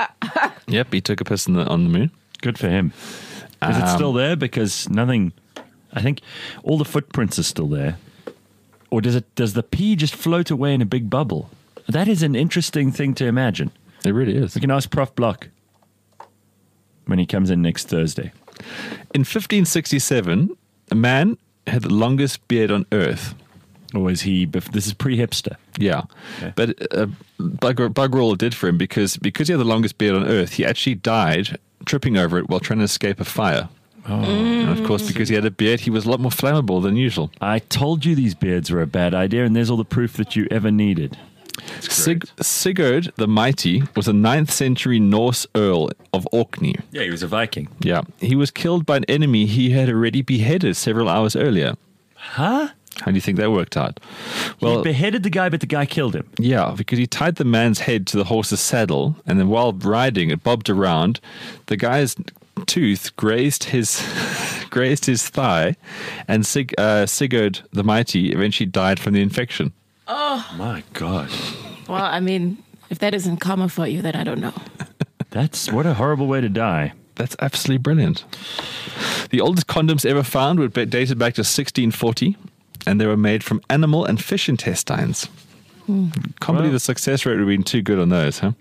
Speaker 4: Yep, he took a piss on the, on the moon.
Speaker 2: Good for him. Is it
Speaker 4: Um,
Speaker 2: still there? Because nothing. I think all the footprints are still there. Or does it? Does the pee just float away in a big bubble? That is an interesting thing to imagine.
Speaker 4: It really is.
Speaker 2: We can ask Prof Block when he comes in next Thursday.
Speaker 4: In fifteen sixty-seven, a man had the longest beard on Earth.
Speaker 2: Or is he? bef- This is pre-hipster.
Speaker 4: Yeah,
Speaker 2: Okay.
Speaker 4: but uh, bugger, bugger all it did for him because because he had the longest beard on Earth, he actually died tripping over it while trying to escape a fire.
Speaker 2: Oh.
Speaker 4: And of course, because he had a beard, he was a lot more flammable than usual.
Speaker 2: I told you these beards were a bad idea, and there's all the proof that you ever needed.
Speaker 4: Sig- Sigurd the Mighty was a ninth century Norse earl of Orkney.
Speaker 2: Yeah, he was a Viking.
Speaker 4: Yeah, he was killed by an enemy he had already beheaded several hours earlier.
Speaker 2: Huh?
Speaker 4: How do you think that worked out?
Speaker 2: He beheaded the guy, but the guy killed him.
Speaker 4: Yeah, because he tied the man's head to the horse's saddle, and then while riding, it bobbed around. The guy's tooth grazed his grazed his thigh, and Sig, uh, Sigurd the Mighty eventually died from the infection.
Speaker 3: Oh,
Speaker 2: My God.
Speaker 3: well, I mean, if that isn't karma for you, then I don't know.
Speaker 2: That's what a horrible way to die.
Speaker 4: That's absolutely brilliant. The oldest condoms ever found were dated back to sixteen forty, and they were made from animal and fish intestines. Can't believe
Speaker 2: Well-
Speaker 4: the success rate would have been too good on those, huh?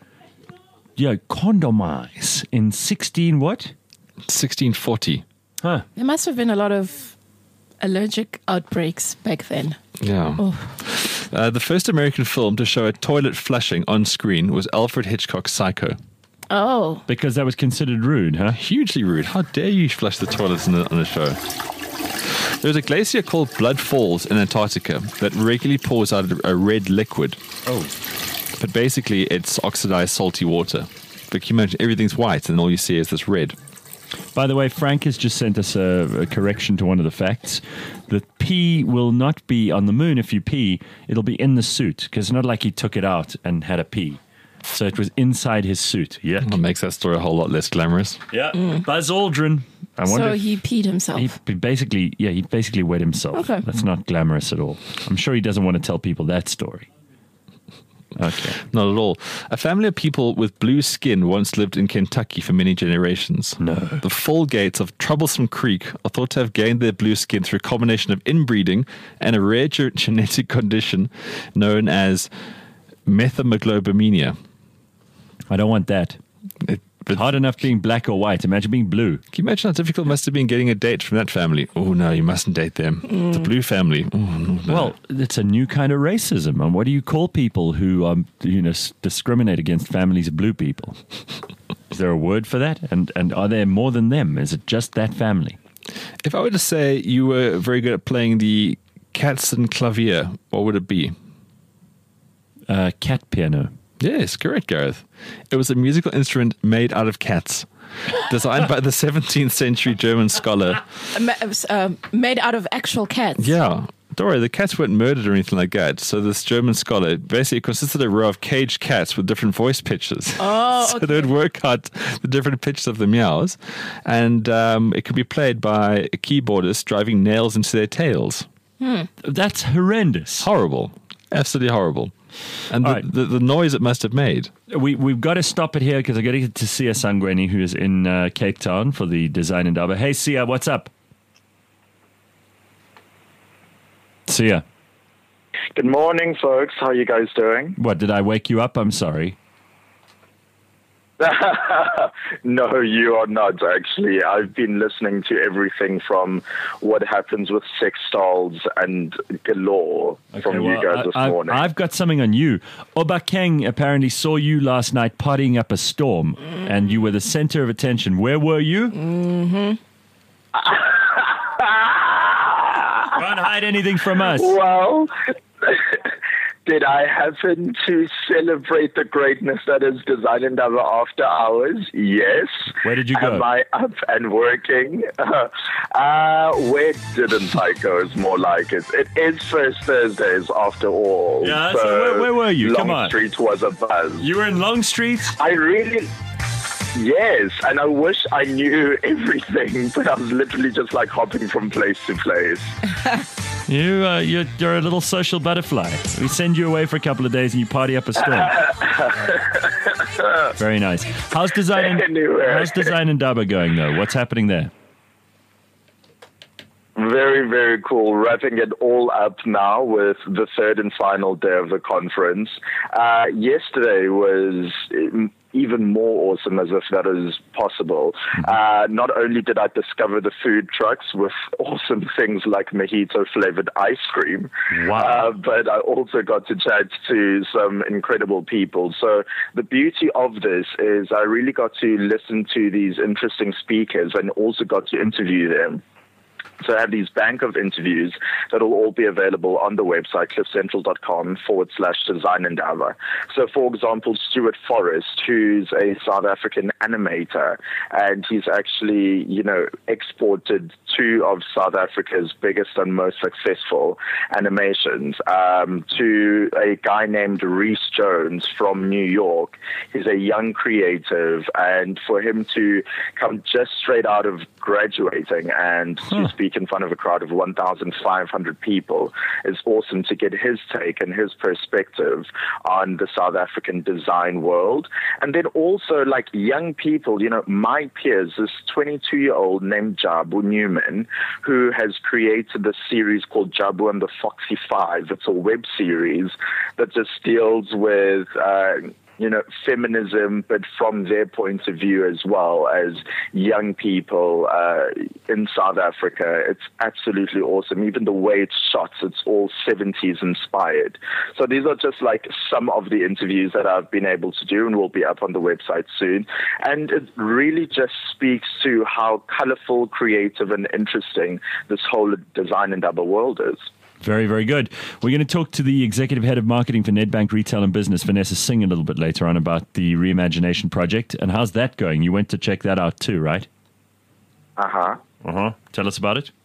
Speaker 2: Yeah, condomize in sixteen what?
Speaker 4: sixteen forty.
Speaker 2: Huh.
Speaker 3: There must have been a lot of allergic outbreaks back then.
Speaker 4: Yeah. Uh, the first American film to show a toilet flushing on screen was Alfred Hitchcock's Psycho.
Speaker 3: Oh,
Speaker 2: Because that was considered rude, huh?
Speaker 4: Hugely rude. How dare you flush the toilets on the, on the show? There's a glacier called Blood Falls in Antarctica that regularly pours out a red liquid.
Speaker 2: Oh.
Speaker 4: But basically, it's oxidized salty water. But can you imagine everything's white and all you see is this red?
Speaker 2: By the way, Frank has just sent us a, a correction to one of the facts. The pee will not be on the moon if you pee. It'll be in the suit, because it's not like he took it out and had a pee. So it was inside his suit. Yeah.
Speaker 4: That makes that story a whole lot less glamorous.
Speaker 2: Yeah. Buzz Aldrin. I wonder
Speaker 3: so
Speaker 2: if
Speaker 3: he peed himself.
Speaker 2: he basically, yeah, he basically wet himself.
Speaker 3: Okay.
Speaker 2: That's not glamorous at all. I'm sure he doesn't want to tell people that story. Okay.
Speaker 4: Not at all. A family of people with blue skin once lived in Kentucky for many generations.
Speaker 2: No.
Speaker 4: The Folgates of Troublesome Creek are thought to have gained their blue skin through a combination of inbreeding and a rare ge- genetic condition known as methemoglobinemia.
Speaker 2: I don't want that.
Speaker 4: It, but
Speaker 2: Hard enough being black or white. Imagine being blue.
Speaker 4: can you imagine how difficult it must have been getting a date from that family? Oh, no, you mustn't date them. The blue family. Oh, no, no.
Speaker 2: Well, it's a new kind of racism. And what do you call people who, um, you know, s- discriminate against families of blue people? there a word for that? And and are there more than them? Is it just that family?
Speaker 4: If I were to say you were very good at playing the Katzenklavier, what would it be?
Speaker 2: Uh, cat piano.
Speaker 4: Yes, correct, Gareth. It was a musical instrument made out of cats, designed by the seventeenth century German scholar.
Speaker 3: Ma- uh, made out of actual cats.
Speaker 4: Yeah. Don't worry, the cats weren't murdered or anything like that. So this German scholar basically consisted of a row of caged cats with different voice pitches.
Speaker 3: Oh,
Speaker 4: so
Speaker 3: okay.
Speaker 4: they would work out the different pitches of the meows. And um, it could be played by a keyboardist driving nails into their tails.
Speaker 3: Hmm.
Speaker 2: That's horrendous.
Speaker 4: Horrible. Absolutely horrible. And the,
Speaker 2: right.
Speaker 4: the, the noise it must have made.
Speaker 2: We, we've got to stop it here because I've got to get to Sia Sangweni, who is in uh, Cape Town for the Design Indaba. Hey, Sia, what's up? Sia.
Speaker 11: Good morning, folks. How are you guys doing?
Speaker 2: What, did I wake you up? I'm sorry.
Speaker 11: No, you are not, actually. I've been listening to everything from what happens with sex dolls and galore
Speaker 2: Okay,
Speaker 11: from
Speaker 2: well,
Speaker 11: you guys
Speaker 2: I,
Speaker 11: this
Speaker 2: I've,
Speaker 11: morning.
Speaker 2: I've got something on you. Obakeng apparently saw you last night partying up a storm, and you were the center of attention. Where were you?
Speaker 3: Mm-hmm.
Speaker 2: Can't hide anything from us.
Speaker 11: Well, did I happen to celebrate the greatness that is Design Indaba after hours? Yes.
Speaker 2: Where did you go?
Speaker 11: Am I up and working? uh, where didn't I go is more like it. It is First Thursdays after all.
Speaker 2: Yeah, so where- where were you?
Speaker 11: Long
Speaker 2: Come on.
Speaker 11: Street was a buzz.
Speaker 2: You were in Long Street?
Speaker 11: I really... Yes, and I wish I knew everything, but I was literally just like hopping from place to place.
Speaker 2: You, uh, you're, you're a little social butterfly. We send you away for a couple of days and you party up a storm. Very nice. How's Design,
Speaker 11: Anyway.
Speaker 2: how's Design Indaba going, though? What's happening there?
Speaker 11: Very, very cool. Wrapping it all up now with the third and final day of the conference. Uh, yesterday was even more awesome, as if that is possible. Uh, not only did I discover the food trucks with awesome things like mojito-flavored ice cream,
Speaker 2: Wow.
Speaker 11: uh, but I also got to chat to some incredible people. So the beauty of this is I really got to listen to these interesting speakers and also got to interview them. So I have these bank of interviews that will all be available on the website, cliffcentral.com forward slash design indaba. So, for example, Stuart Forrest, who's a South African animator, and he's actually, you know, exported two of South Africa's biggest and most successful animations um, to a guy named Reese Jones from New York. He's a young creative, and for him to come just straight out of graduating and to speak in front of a crowd of one thousand five hundred people is awesome to get his take and his perspective on the South African design world. And then also, like, young people, you know, my peers, this twenty-two-year-old named Jabu Newman, who has created this series called Jabu and the Foxy Five. It's a web series that just deals with uh, you know, feminism, but from their point of view as well as young people uh, in South Africa. It's absolutely awesome. Even the way it's shot, it's all seventies inspired. So these are just like some of the interviews that I've been able to do and will be up on the website soon. And it really just speaks to how colorful, creative, and interesting this whole Design Indaba world is.
Speaker 2: Very, very good. We're going to talk to the executive head of marketing for Nedbank Retail and Business, Vanessa Singh, a little bit later on about the Reimagination project. And how's that going? You went to check that out too, right?
Speaker 11: Uh-huh.
Speaker 2: Uh-huh. Tell us about it.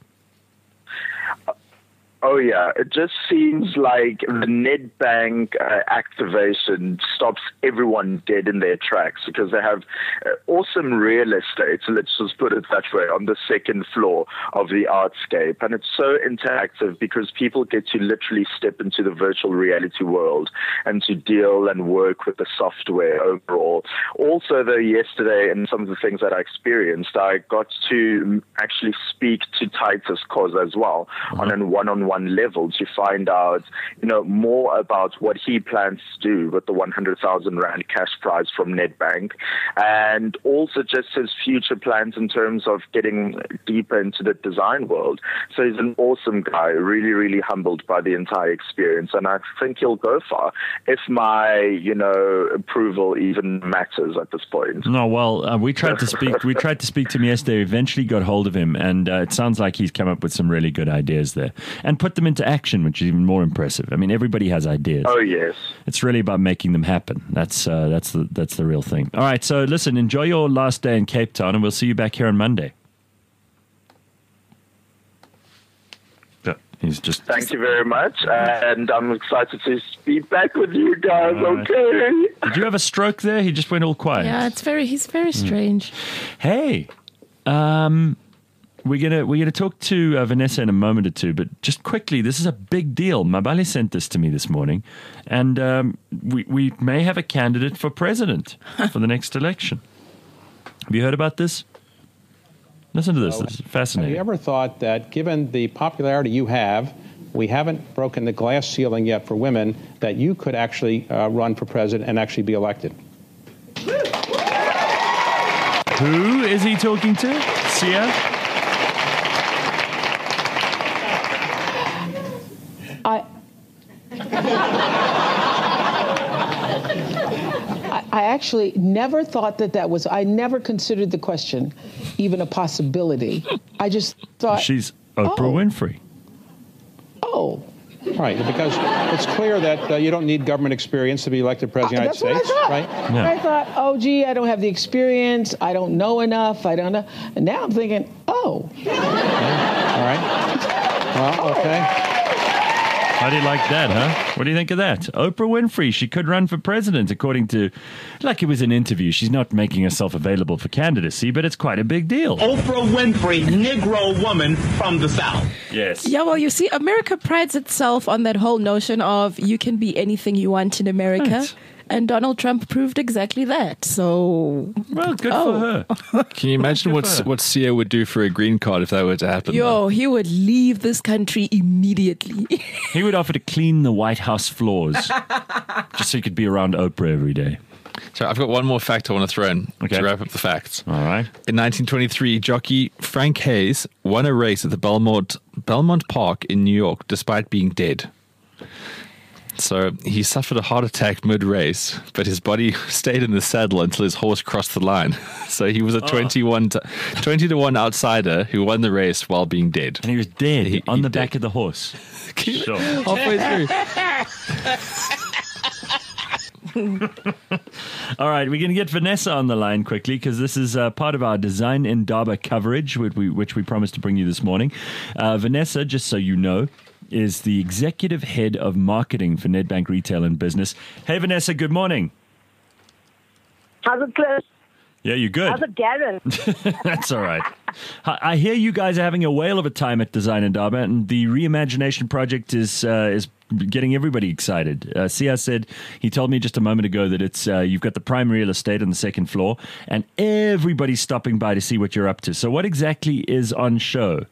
Speaker 11: Oh, yeah. It just seems like the Nedbank uh, activation stops everyone dead in their tracks because they have uh, awesome real estate, let's just put it that way, on the second floor of the Artscape. And it's so interactive because people get to literally step into the virtual reality world and to deal and work with the software overall. Also, though, yesterday, and some of the things that I experienced, I got to actually speak to Titus Koz as well uh-huh. on a one-on-one one level to find out, you know, more about what he plans to do with the one hundred thousand rand cash prize from Nedbank, and also just his future plans in terms of getting deeper into the design world. So he's an awesome guy, really, really humbled by the entire experience, and I think he'll go far if my, you know, approval even matters at this point.
Speaker 2: No, well, uh, we tried to speak. We tried to speak to him yesterday. Eventually, got hold of him, and uh, it sounds like he's come up with some really good ideas there, and put them into action, which is even more impressive. I mean, everybody has ideas.
Speaker 11: Oh yes,
Speaker 2: it's really about making them happen. That's uh, that's the that's the real thing. All right, so listen, enjoy your last day in Cape Town, and we'll see you back here on Monday. Yeah, he's just.
Speaker 11: Thank you very much, and I'm excited to be back with you guys. Right. Okay.
Speaker 2: Did you have a stroke there? He just went all quiet.
Speaker 3: Yeah, it's very. He's very strange.
Speaker 2: Hey, um, we're gonna we're gonna talk to uh, Vanessa in a moment or two, but just quickly, this is a big deal. Mabali sent this to me this morning, and um, we we may have a candidate for president for the next election. Have you heard about this? Listen to this. This is fascinating.
Speaker 12: Have you ever thought that, given the popularity you have, we haven't broken the glass ceiling yet for women, that you could actually uh, run for president and actually be elected?
Speaker 2: Who is he talking to? Sia?
Speaker 13: I, I, I actually never thought that that was, I never considered the question even a possibility. I just thought.
Speaker 2: She's Oprah
Speaker 13: oh,
Speaker 2: Winfrey.
Speaker 13: Oh.
Speaker 12: Right, because it's clear that uh, you don't need government experience to be elected president of the United
Speaker 13: That's
Speaker 12: States,
Speaker 13: what I thought.
Speaker 12: right?
Speaker 2: Yeah.
Speaker 13: I thought, oh, gee, I don't have the experience. I don't know enough. I don't know. And now I'm thinking, oh.
Speaker 12: Okay. All right. Well, okay.
Speaker 2: How do you like that, huh? What do you think of that? Oprah Winfrey, she could run for president, according to, like it was an interview. She's not making herself available for candidacy, but it's quite a big deal.
Speaker 14: Oprah Winfrey, Negro woman from the South.
Speaker 2: Yes.
Speaker 3: Yeah, well, you see, America prides itself on that whole notion of you can be anything you want in America.
Speaker 2: Right.
Speaker 3: And Donald Trump proved exactly that. So,
Speaker 2: well, good
Speaker 3: oh.
Speaker 2: for her.
Speaker 4: Can you imagine what what Sia would do for a green card if that were to happen?
Speaker 3: Yo,
Speaker 4: though?
Speaker 3: he would leave this country immediately.
Speaker 2: He would offer to clean the White House floors just so he could be around Oprah every day.
Speaker 4: So I've got one more fact I want to throw in
Speaker 2: okay.
Speaker 4: to wrap up the facts.
Speaker 2: All right.
Speaker 4: In nineteen twenty-three, jockey Frank Hayes won a race at the Belmont Belmont Park in New York despite being dead. So he suffered a heart attack mid-race, but his body stayed in the saddle until his horse crossed the line. So he was a
Speaker 2: oh.
Speaker 4: twenty-one to, twenty to one outsider who won the race while being dead.
Speaker 2: And he was dead
Speaker 4: he,
Speaker 2: on
Speaker 4: he
Speaker 2: the
Speaker 4: dead.
Speaker 2: back of the horse. Sure.
Speaker 4: Halfway through.
Speaker 2: All right, we're going to get Vanessa on the line quickly because this is uh, part of our Design Indaba coverage, which we, which we promised to bring you this morning. Uh, Vanessa, just so you know, is the executive head of marketing for Nedbank Retail and Business. Hey, Vanessa, good morning.
Speaker 15: How's it, Cliff?
Speaker 2: Yeah, you're good.
Speaker 15: How's it, Darren?
Speaker 2: That's all right. I I hear you guys are having a whale of a time at Design Indaba, and the Reimagination project is uh, is getting everybody excited. Uh, Sia said, he told me just a moment ago that it's uh, you've got the prime real estate on the second floor, and everybody's stopping by to see what you're up to. So what exactly is on show?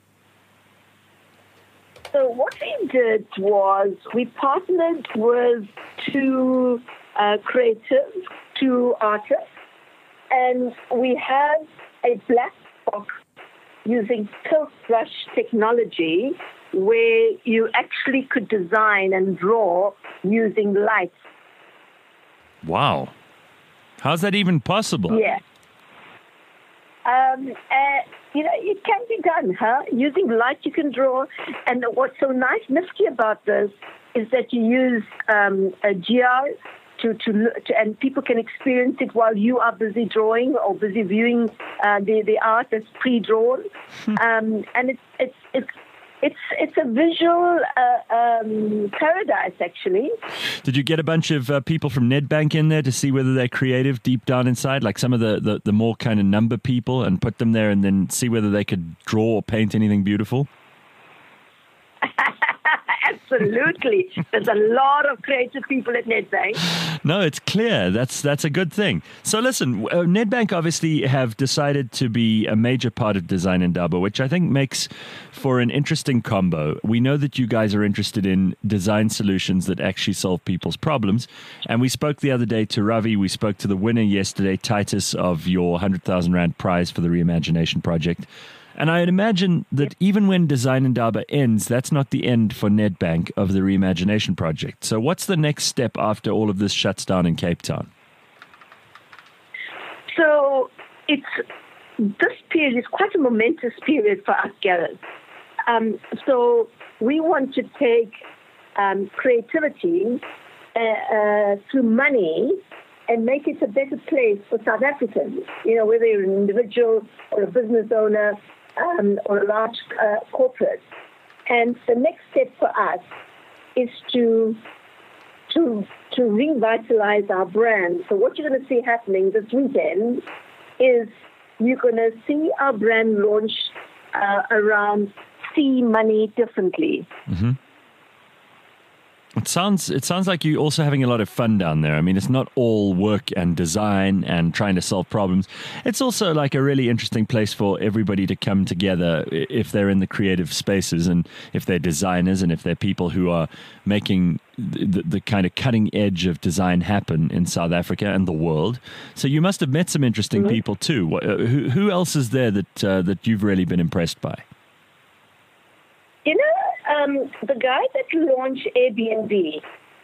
Speaker 15: So what we did was we partnered with two uh, creatives, two artists, and we have a black box using tilt brush technology where you actually could design and draw using light.
Speaker 2: Wow. How's that even possible?
Speaker 15: Yeah. Um, uh, you know, it can be done, huh? Using light, you can draw. And what's so nice, nifty about this is that you use um, a G R to, to, to, and people can experience it while you are busy drawing or busy viewing uh, the the art that's pre-drawn. um, and it's it's it's. It's it's a visual uh, um, paradise, actually.
Speaker 2: Did you get a bunch of uh, people from Nedbank in there to see whether they're creative deep down inside, like some of the, the, the more kind of number people, and put them there and then see whether they could draw or paint anything beautiful?
Speaker 15: Absolutely. There's a lot of creative people at Nedbank.
Speaker 2: No, it's clear. That's that's a good thing. So listen, uh, Nedbank obviously have decided to be a major part of Design Indaba, which I think makes for an interesting combo. We know that you guys are interested in design solutions that actually solve people's problems. And we spoke the other day to Ravi. We spoke to the winner yesterday, Titus, of your one hundred thousand Rand prize for the Reimagination Project. And I'd imagine that even when Design Indaba ends, that's not the end for Nedbank of the Reimagination Project. So what's the next step after all of this shuts down in Cape Town?
Speaker 15: So it's this period is quite a momentous period for us, Gareth. Um, so we want to take um, creativity uh, uh, through money and make it a better place for South Africans. You know, whether you're an individual or a business owner um, or a large uh, corporate. And the next step for us is to to to revitalize our brand. So what you're going to see happening this weekend is you're going to see our brand launch uh, around See Money Differently.
Speaker 2: Mm-hmm. It sounds it sounds like you're also having a lot of fun down there. I mean, it's not all work and design and trying to solve problems. It's also like a really interesting place for everybody to come together if they're in the creative spaces and if they're designers and if they're people who are making the, the kind of cutting edge of design happen in South Africa and the world. So you must have met some interesting mm-hmm. people too. Who, who else is there that uh, that you've really been impressed by?
Speaker 15: You know, um, the guy that launched Airbnb,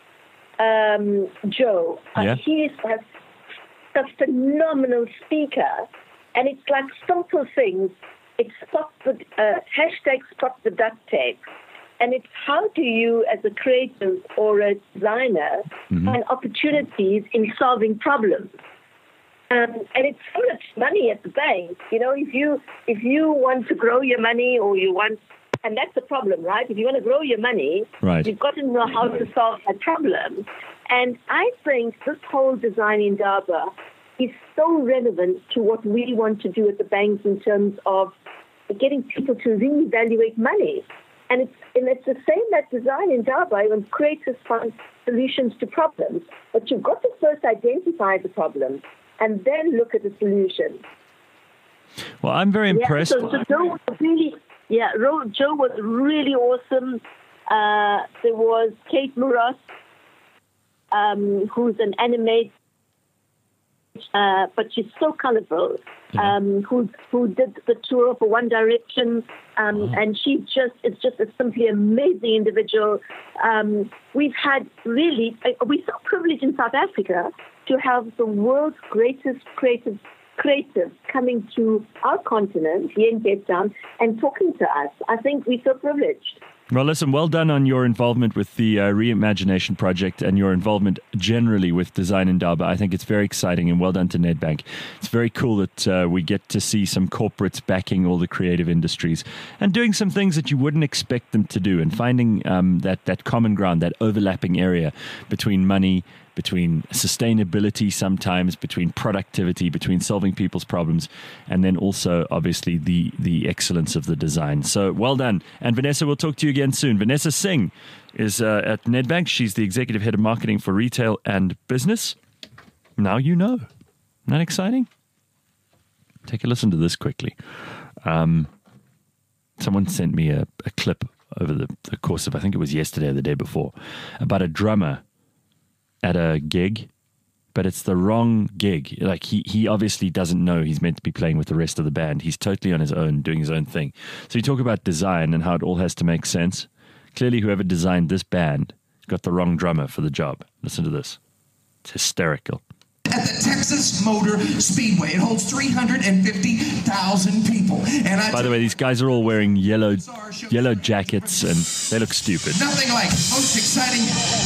Speaker 15: um, Joe,
Speaker 2: yeah.
Speaker 15: uh, he's a, a phenomenal speaker. And it's like simple things. It's spot the, uh, hashtag spot the duct tape. And it's how do you, as a creative or a designer, mm-hmm. find opportunities in solving problems. Um, and it's so much money at the bank. You know, if you if you want to grow your money or you want... And that's the problem, right? If you want to grow your money,
Speaker 2: right.
Speaker 15: you've got to know how to solve that problem. And I think this whole Design Indaba is so relevant to what we want to do at the banks in terms of getting people to reevaluate money. And it's, and it's the same at Design Indaba when creators find solutions to problems. But you've got to first identify the problem and then look at the solution.
Speaker 2: Well, I'm very impressed.
Speaker 15: Yeah, so, so Joe was really... Yeah, Joe was really awesome. Uh, there was Kate Muros, um, who's an animator, uh, but she's so colorful,
Speaker 2: yeah.
Speaker 15: um, who who did the tour for One Direction, um, oh. and she just is just a simply amazing individual. Um, we've had really, we're so privileged in South Africa to have the world's greatest creative creatives coming to our continent here in Cape Town and talking to us. I think we're so privileged.
Speaker 2: Well, listen, well done on your involvement with the uh, Reimagination Project and your involvement generally with Design Indaba. I think it's very exciting and well done to Nedbank. It's very cool that uh, we get to see some corporates backing all the creative industries and doing some things that you wouldn't expect them to do and finding um, that, that common ground, that overlapping area between money, between sustainability sometimes, between productivity, between solving people's problems, and then also, obviously, the the excellence of the design. So well done. And Vanessa, we'll talk to you again soon. Vanessa Singh is uh, at Nedbank. She's the Executive Head of Marketing for Retail and Business. Now you know. Isn't that exciting? Take a listen to this quickly. Um, someone sent me a, a clip over the, the course of, I think it was yesterday or the day before, about a drummer at a gig, but it's the wrong gig. Like he, he obviously doesn't know he's meant to be playing with the rest of the band. He's totally on his own, doing his own thing. So you talk about design and how it all has to make sense. Clearly, whoever designed this band got the wrong drummer for the job. Listen to this. It's hysterical.
Speaker 16: At the Texas Motor Speedway. It holds three hundred fifty thousand people. And I
Speaker 2: By the way, these guys are all wearing yellow yellow jackets and they look stupid.
Speaker 16: Nothing like most exciting.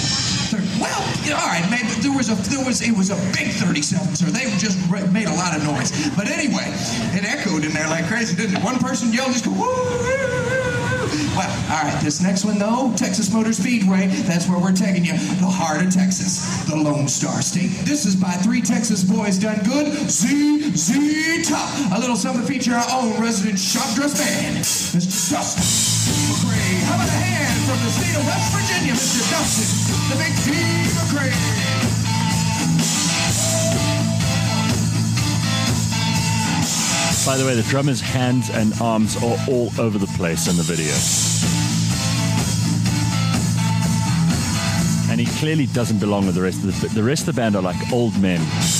Speaker 16: Well, all right, maybe there was a there was it was a big thirty-seven, sir. They just made a lot of noise. But anyway, it echoed in there like crazy, didn't it? One person yelled, just go, woo! Well, all right, this next one, though, Texas Motor Speedway, that's where we're taking you. The heart of Texas, the Lone Star State. This is by three Texas boys done good, Z Z Top. A little something to feature our own resident shop dress band, Mister Dustin McCray. How about a hand from the state of West Virginia? Jackson, the big team of crazy.
Speaker 2: By the way, the drummer's hands and arms are all over the place in the video. And he clearly doesn't belong with the rest of the the rest of the band are like old men.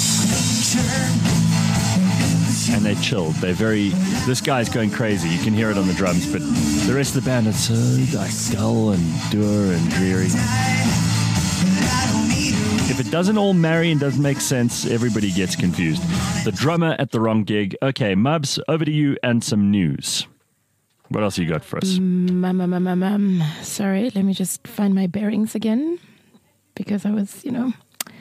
Speaker 2: And they're chilled. They're very... This guy's going crazy. You can hear it on the drums, but the rest of the band is so like dull and dour and dreary. If it doesn't all marry and doesn't make sense, everybody gets confused. The drummer at the wrong gig. Okay, Mubs, over to you and some news. What else you got for us?
Speaker 3: Mm, um, um, um, um, um. Sorry, let me just find my bearings again. Because I was, you know...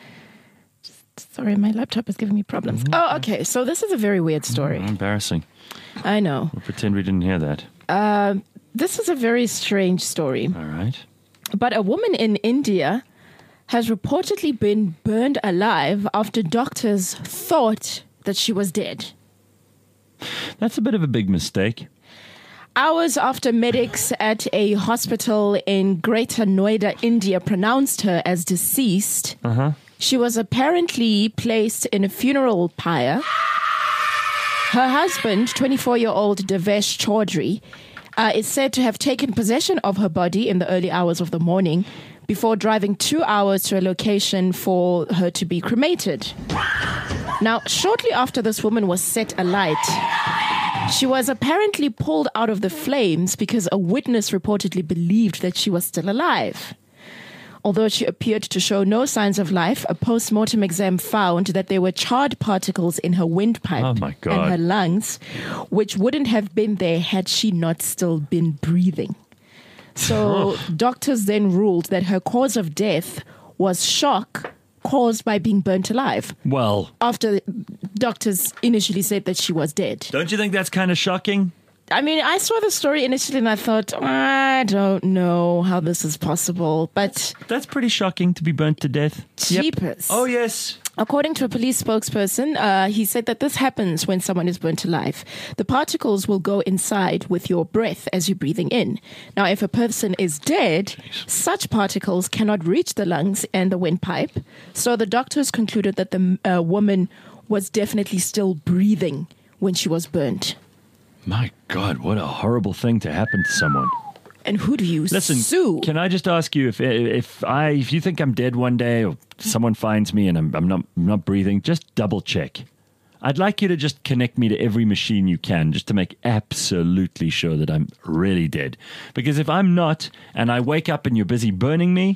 Speaker 3: Just, sorry, my laptop is giving me problems. Mm-hmm. Oh, okay, so this is a very weird story.
Speaker 2: Mm, embarrassing.
Speaker 3: I know.
Speaker 2: We'll pretend we didn't hear that.
Speaker 3: Uh, this is a very strange story.
Speaker 2: All right.
Speaker 3: But a woman in India has reportedly been burned alive after doctors thought that she was dead.
Speaker 2: That's a bit of a big mistake.
Speaker 3: Hours after medics at a hospital in Greater Noida, India, pronounced her as deceased,
Speaker 2: uh-huh.
Speaker 3: she was apparently placed in a funeral pyre. Her husband, twenty-four-year-old Devesh Chaudhry, uh, is said to have taken possession of her body in the early hours of the morning before driving two hours to a location for her to be cremated. Now, shortly after this woman was set alight, she was apparently pulled out of the flames because a witness reportedly believed that she was still alive. Although she appeared to show no signs of life, a post-mortem exam found that there were charred particles in her windpipe
Speaker 2: oh my God.
Speaker 3: and her lungs, which wouldn't have been there had she not still been breathing. So doctors then ruled that her cause of death was shock caused by being burnt alive.
Speaker 2: Well,
Speaker 3: after doctors initially said that she was dead.
Speaker 2: Don't you think that's kind of shocking?
Speaker 3: I mean, I saw the story initially and I thought, I don't know how this is possible, but...
Speaker 2: That's pretty shocking to be burnt to death.
Speaker 3: Jeepers.
Speaker 2: Yep. Oh, yes.
Speaker 3: According to a police spokesperson, uh, he said that this happens when someone is burnt alive. The particles will go inside with your breath as you're breathing in. Now, if a person is dead, Jeez. such particles cannot reach the lungs and the windpipe. So the doctors concluded that the uh, woman was definitely still breathing when she was burnt.
Speaker 2: My God, what a horrible thing to happen to someone.
Speaker 3: And who do you
Speaker 2: Listen,
Speaker 3: sue?
Speaker 2: Can I just ask you, if if I if you think I'm dead one day or someone finds me and I'm, I'm not I'm not breathing, just double check. I'd like you to just connect me to every machine you can just to make absolutely sure that I'm really dead. Because if I'm not and I wake up and you're busy burning me,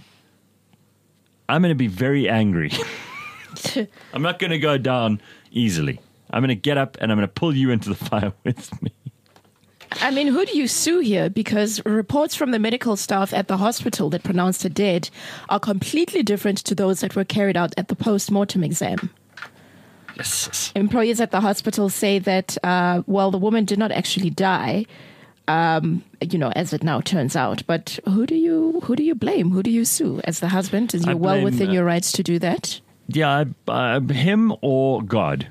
Speaker 2: I'm going to be very angry. I'm not going to go down easily. I'm going to get up and I'm going to pull you into the fire with me.
Speaker 3: I mean, who do you sue here? Because reports from the medical staff at the hospital that pronounced her dead are completely different to those that were carried out at the post-mortem exam.
Speaker 2: Yes.
Speaker 3: Employees at the hospital say that, uh, well, the woman did not actually die, um, you know, as it now turns out. But who do you who do you blame? Who do you sue? As the husband, is you well within uh, your rights to do that?
Speaker 2: Yeah, uh, him or God.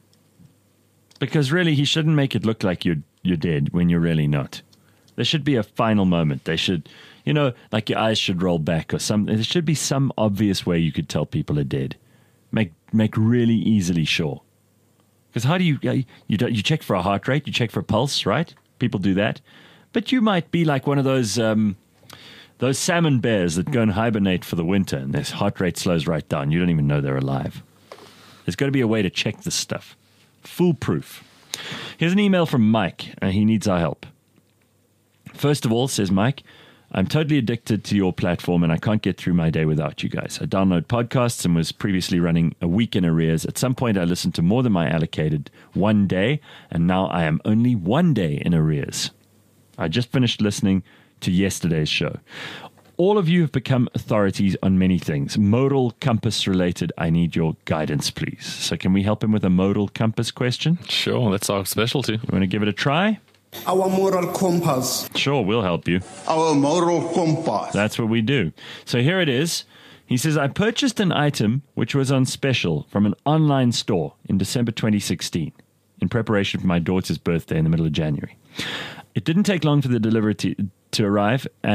Speaker 2: Because really, he shouldn't make it look like you're you're dead when you're really not. There should be a final moment. They should, you know, like your eyes should roll back or something. There should be some obvious way you could tell people are dead. Make make really easily sure. Because how do you you don't, you check for a heart rate, you check for a pulse, right? People do that, but you might be like one of those um, those salmon bears that go and hibernate for the winter, and their heart rate slows right down. You don't even know they're alive. There's got to be a way to check this stuff. Foolproof. Here's an email from Mike. Uh, he needs our help. First of all, says Mike, I'm totally addicted to your platform and I can't get through my day without you guys. I download podcasts and was previously running a week in arrears. At some point, I listened to more than my allocated one day, and now I am only one day in arrears. I just finished listening to yesterday's show. All of you have become authorities on many things. Modal compass related, I need your guidance, please. So can we help him with a modal compass question?
Speaker 4: Sure, that's our specialty.
Speaker 2: You want to give it a try?
Speaker 17: Our moral compass.
Speaker 2: Sure, we'll help you.
Speaker 17: Our moral compass.
Speaker 2: That's what we do. So here it is. He says, I purchased an item which was on special from an online store in December twenty sixteen in preparation for my daughter's birthday in the middle of January. It didn't take long for the delivery to, to arrive, and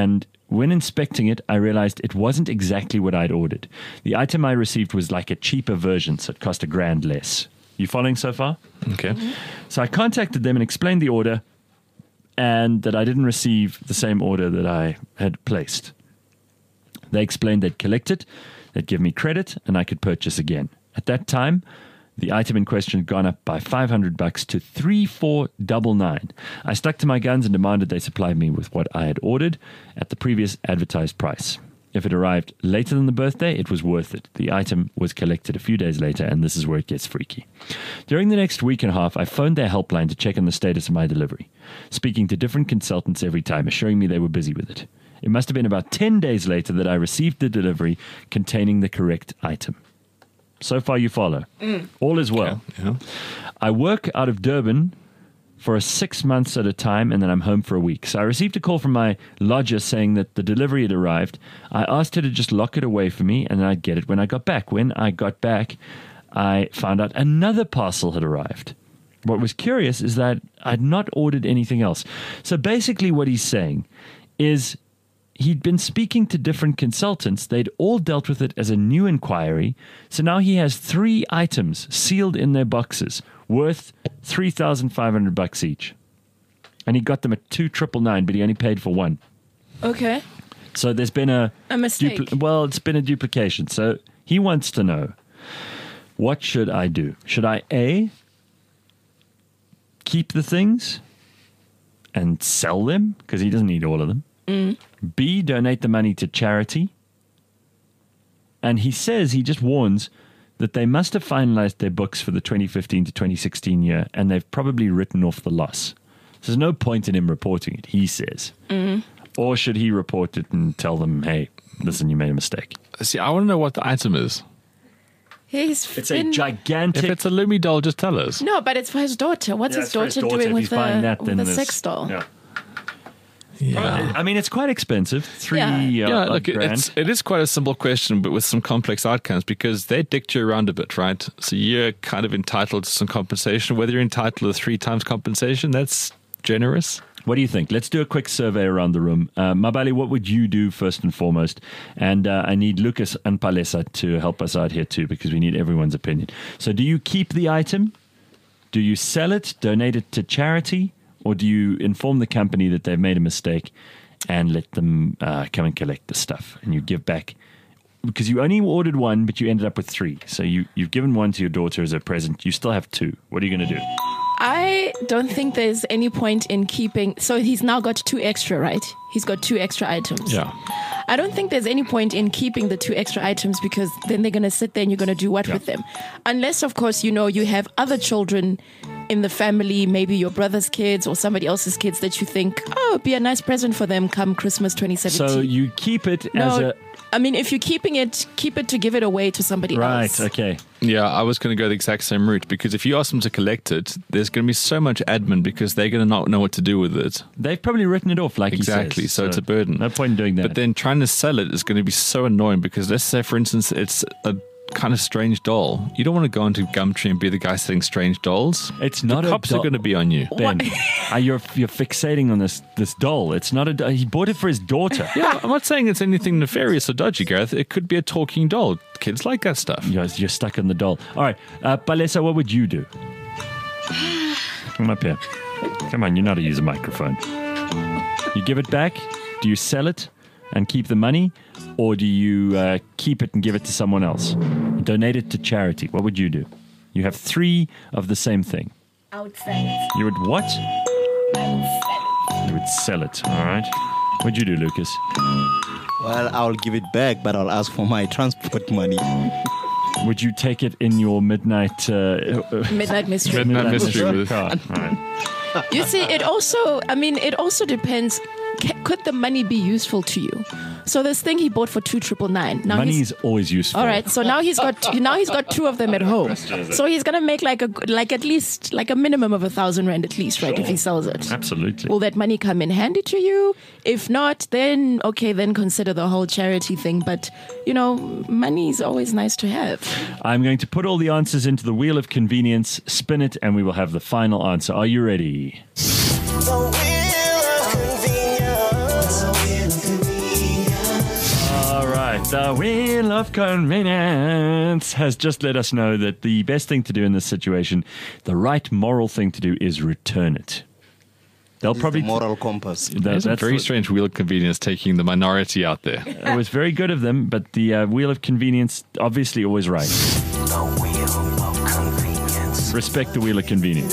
Speaker 2: when inspecting it, I realized it wasn't exactly what I'd ordered. The item I received was like a cheaper version, so it cost a grand less. You following so far?
Speaker 4: Okay.
Speaker 2: So I contacted them and explained the order and that I didn't receive the same order that I had placed. They explained they'd collect it, they'd give me credit, and I could purchase again. At that time, the item in question had gone up by five hundred bucks to three four nine nine. I stuck to my guns and demanded they supplied me with what I had ordered at the previous advertised price. If it arrived later than the birthday, it was worth it. The item was collected a few days later, and this is where it gets freaky. During the next week and a half, I phoned their helpline to check on the status of my delivery, speaking to different consultants every time, assuring me they were busy with it. It must have been about ten days later that I received the delivery containing the correct item. So far you follow.
Speaker 3: Mm.
Speaker 2: All is well.
Speaker 4: Yeah, yeah.
Speaker 2: I work out of Durban for a six months at a time, and then I'm home for a week. So I received a call from my lodger saying that the delivery had arrived. I asked her to just lock it away for me, and then I'd get it when I got back. When I got back, I found out another parcel had arrived. What was curious is that I'd not ordered anything else. So basically what he's saying is he'd been speaking to different consultants. They'd all dealt with it as a new inquiry. So now he has three items sealed in their boxes worth three thousand five hundred bucks each. And he got them at two triple nine, but he only paid for one.
Speaker 3: Okay.
Speaker 2: So there's been a...
Speaker 3: A mistake.
Speaker 2: Dupli- well, it's been a duplication. So he wants to know, what should I do? Should I, A, keep the things and sell them? Because he doesn't need all of them.
Speaker 3: Mm.
Speaker 2: B, donate the money to charity. And he says, he just warns that they must have finalized their books for the twenty fifteen to twenty sixteen year, and they've probably written off the loss. So there's no point in him reporting it, he says.
Speaker 3: Mm.
Speaker 2: Or should he report it and tell them, hey, listen, you made a mistake?
Speaker 4: See, I want to know what the item is.
Speaker 3: He's
Speaker 2: It's
Speaker 3: been-
Speaker 2: a gigantic...
Speaker 4: If it's a Lumi doll, just tell us.
Speaker 3: No, but it's for his daughter. What's
Speaker 2: Yeah,
Speaker 3: his
Speaker 2: it's for his
Speaker 3: daughter,
Speaker 2: daughter.
Speaker 3: doing
Speaker 2: If
Speaker 3: with
Speaker 2: he's buying
Speaker 3: the,
Speaker 2: that,
Speaker 3: with
Speaker 2: then
Speaker 3: the
Speaker 2: there's-
Speaker 3: sex doll?
Speaker 2: Yeah.
Speaker 4: Yeah.
Speaker 2: I mean, it's quite expensive. Three
Speaker 3: Yeah.
Speaker 2: uh,
Speaker 4: Yeah,
Speaker 2: odd
Speaker 4: look, it-
Speaker 2: grand.
Speaker 4: it's, it is quite a simple question, but with some complex outcomes because they dict you around a bit, right? So you're kind of entitled to some compensation. Whether you're entitled to three times compensation, that's generous.
Speaker 2: What do you think? Let's do a quick survey around the room. Uh, Mabali, what would you do first and foremost? And uh, I need Lucas and Palesa to help us out here too, because we need everyone's opinion. So do you keep the item? Do you sell it, donate it to charity? Or do you inform the company that they've made a mistake and let them uh, come and collect the stuff? And you give back, because you only ordered one, but you ended up with three. So you, you've given one to your daughter as a present. You still have two. What are you going to do?
Speaker 3: I don't think there's any point in keeping... So he's now got two extra, right? He's got two extra items.
Speaker 4: Yeah.
Speaker 3: I don't think there's any point in keeping the two extra items because then they're going to sit there and you're going to do what
Speaker 2: Yeah.
Speaker 3: with them? Unless, of course, you know, you have other children in the family, maybe your brother's kids or somebody else's kids that you think, oh, it'd be a nice present for them come Christmas twenty seventeen.
Speaker 2: So you keep it
Speaker 3: no,
Speaker 2: as a...
Speaker 3: I mean, if you're keeping it, keep it to give it away to somebody
Speaker 2: Right,
Speaker 3: else.
Speaker 2: okay.
Speaker 4: Yeah, I was going to go the exact same route because if you ask them to collect it, there's going to be so much admin because they're going to not know what to do with it.
Speaker 2: They've probably written it off, like
Speaker 4: Exactly,
Speaker 2: he says.
Speaker 4: so it's a burden.
Speaker 2: No point in doing that.
Speaker 4: But then trying to sell it is going to be so annoying because let's say, for instance, it's a kind of strange doll. You don't want to go into Gumtree and be the guy selling strange dolls.
Speaker 2: It's not
Speaker 4: the
Speaker 2: a
Speaker 4: cops
Speaker 2: doll.
Speaker 4: are going to be on you.
Speaker 2: Ben, uh, you're you're fixating on this this doll. It's not a doll. He bought it for his daughter.
Speaker 4: Yeah, I'm not saying it's anything nefarious or dodgy, Gareth. It could be a talking doll. Kids like that stuff.
Speaker 2: You're, you're stuck on the doll. All right, uh, Palesa, what would you do? Come up here. Come on, you know how to use a microphone. You give it back? Do you sell it and keep the money? Or do you uh, keep it and give it to someone else? Donate it to charity. What would you do? You have three of the same thing.
Speaker 3: I would sell it.
Speaker 2: You would what?
Speaker 3: I would sell it.
Speaker 2: You would sell it. All right. What'd you do, Lucas?
Speaker 18: Well, I'll give it back, but I'll ask for my transport money.
Speaker 2: Would you take it in your midnight... Uh,
Speaker 3: Midnight mystery.
Speaker 4: Midnight mystery with-
Speaker 2: car? All right.
Speaker 3: You see, it also, I mean, it also depends. Ca- Could the money be useful to you? So this thing he bought for two triple nine. Now
Speaker 2: Money
Speaker 3: he's,
Speaker 2: is always useful.
Speaker 3: all right. So now he's got now he's got two of them at home. So he's gonna make like a like at least like a minimum of a thousand rand at least, right? If he sells it.
Speaker 2: Absolutely.
Speaker 3: Will that money come in handy to you? If not, then okay, then consider the whole charity thing. But you know, money is always nice to have.
Speaker 2: I'm going to put all the answers into the wheel of convenience, spin it, and we will have the final answer. Are you ready?
Speaker 7: The wheel of convenience.
Speaker 2: right, the Wheel of Convenience has just let us know that the best thing to do in this situation, the right moral thing to do, is return it. They'll
Speaker 18: It's
Speaker 2: probably
Speaker 18: the moral compass.
Speaker 2: That-
Speaker 4: There's a
Speaker 2: that's
Speaker 4: very
Speaker 2: what-
Speaker 4: strange Wheel of Convenience taking the minority out there.
Speaker 2: It was very good of them, but the uh, Wheel of Convenience, obviously always right.
Speaker 7: The Wheel of Convenience.
Speaker 2: Respect the Wheel of Convenience.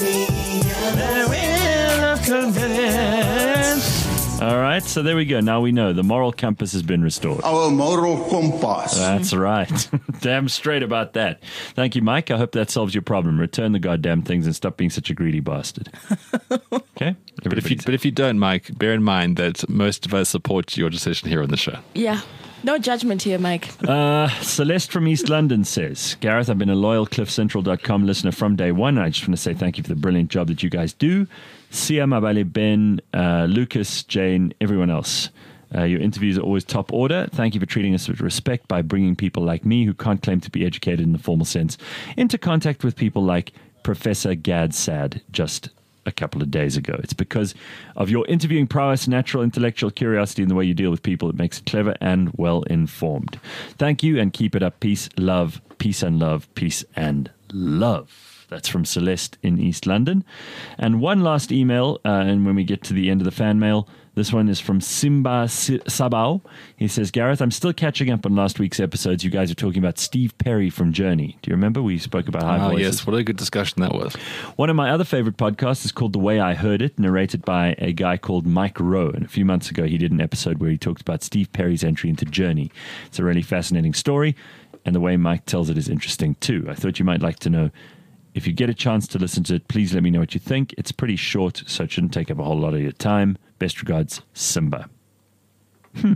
Speaker 2: The Wheel of Convenience. All right, so there we go. Now we know the moral compass has been restored.
Speaker 17: Our moral compass.
Speaker 2: That's right. Damn straight about that. Thank you, Mike. I hope that solves your problem. Return the goddamn things and stop being such a greedy bastard. Okay?
Speaker 4: But if you but if you don't, Mike, bear in mind that most of us support your decision here on the show.
Speaker 3: Yeah. No judgment here, Mike.
Speaker 2: Uh, Celeste from East London says, Gareth, I've been a loyal cliff central dot com listener from day one. I just want to say thank you for the brilliant job that you guys do. Sia, Mabale, Ben, uh, Lucas, Jane, everyone else. Uh, your interviews are always top order. Thank you for treating us with respect by bringing people like me, who can't claim to be educated in the formal sense, into contact with people like Professor Gad Sad just a couple of days ago. It's because of your interviewing prowess, natural intellectual curiosity, and the way you deal with people. It makes it clever and well informed. Thank you, and keep it up. Peace, love, peace and love, peace and love. That's from Celeste in East London. And one last email, uh, and when we get to the end of the fan mail, this one is from Simba Si- Sabao. He says, Gareth, I'm still catching up on last week's episodes. You guys are talking about Steve Perry from Journey. Do you remember? We spoke about high
Speaker 4: Oh,
Speaker 2: voices.
Speaker 4: yes. What a good discussion that was.
Speaker 2: One of my other favorite podcasts is called The Way I Heard It, narrated by a guy called Mike Rowe. And a few months ago, he did an episode where he talked about Steve Perry's entry into Journey. It's a really fascinating story, and the way Mike tells it is interesting too. I thought you might like to know. If you get a chance to listen to it, please let me know what you think. It's pretty short, so it shouldn't take up a whole lot of your time. Best regards, Simba. Hmm.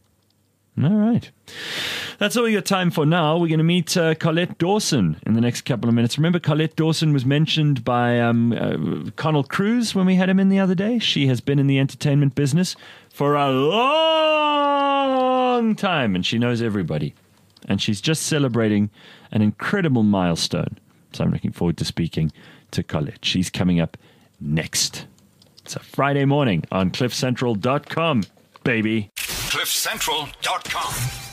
Speaker 2: All right. That's all we got time for now. We're going to meet uh, Colette Dawson in the next couple of minutes. Remember, Colette Dawson was mentioned by um, uh, Connell Cruz when we had him in the other day. She has been in the entertainment business for a long time, and she knows everybody. And she's just celebrating an incredible milestone. So I'm looking forward to speaking to Colette. She's coming up next. It's a Friday morning on cliff central dot com, baby.
Speaker 1: cliff central dot com.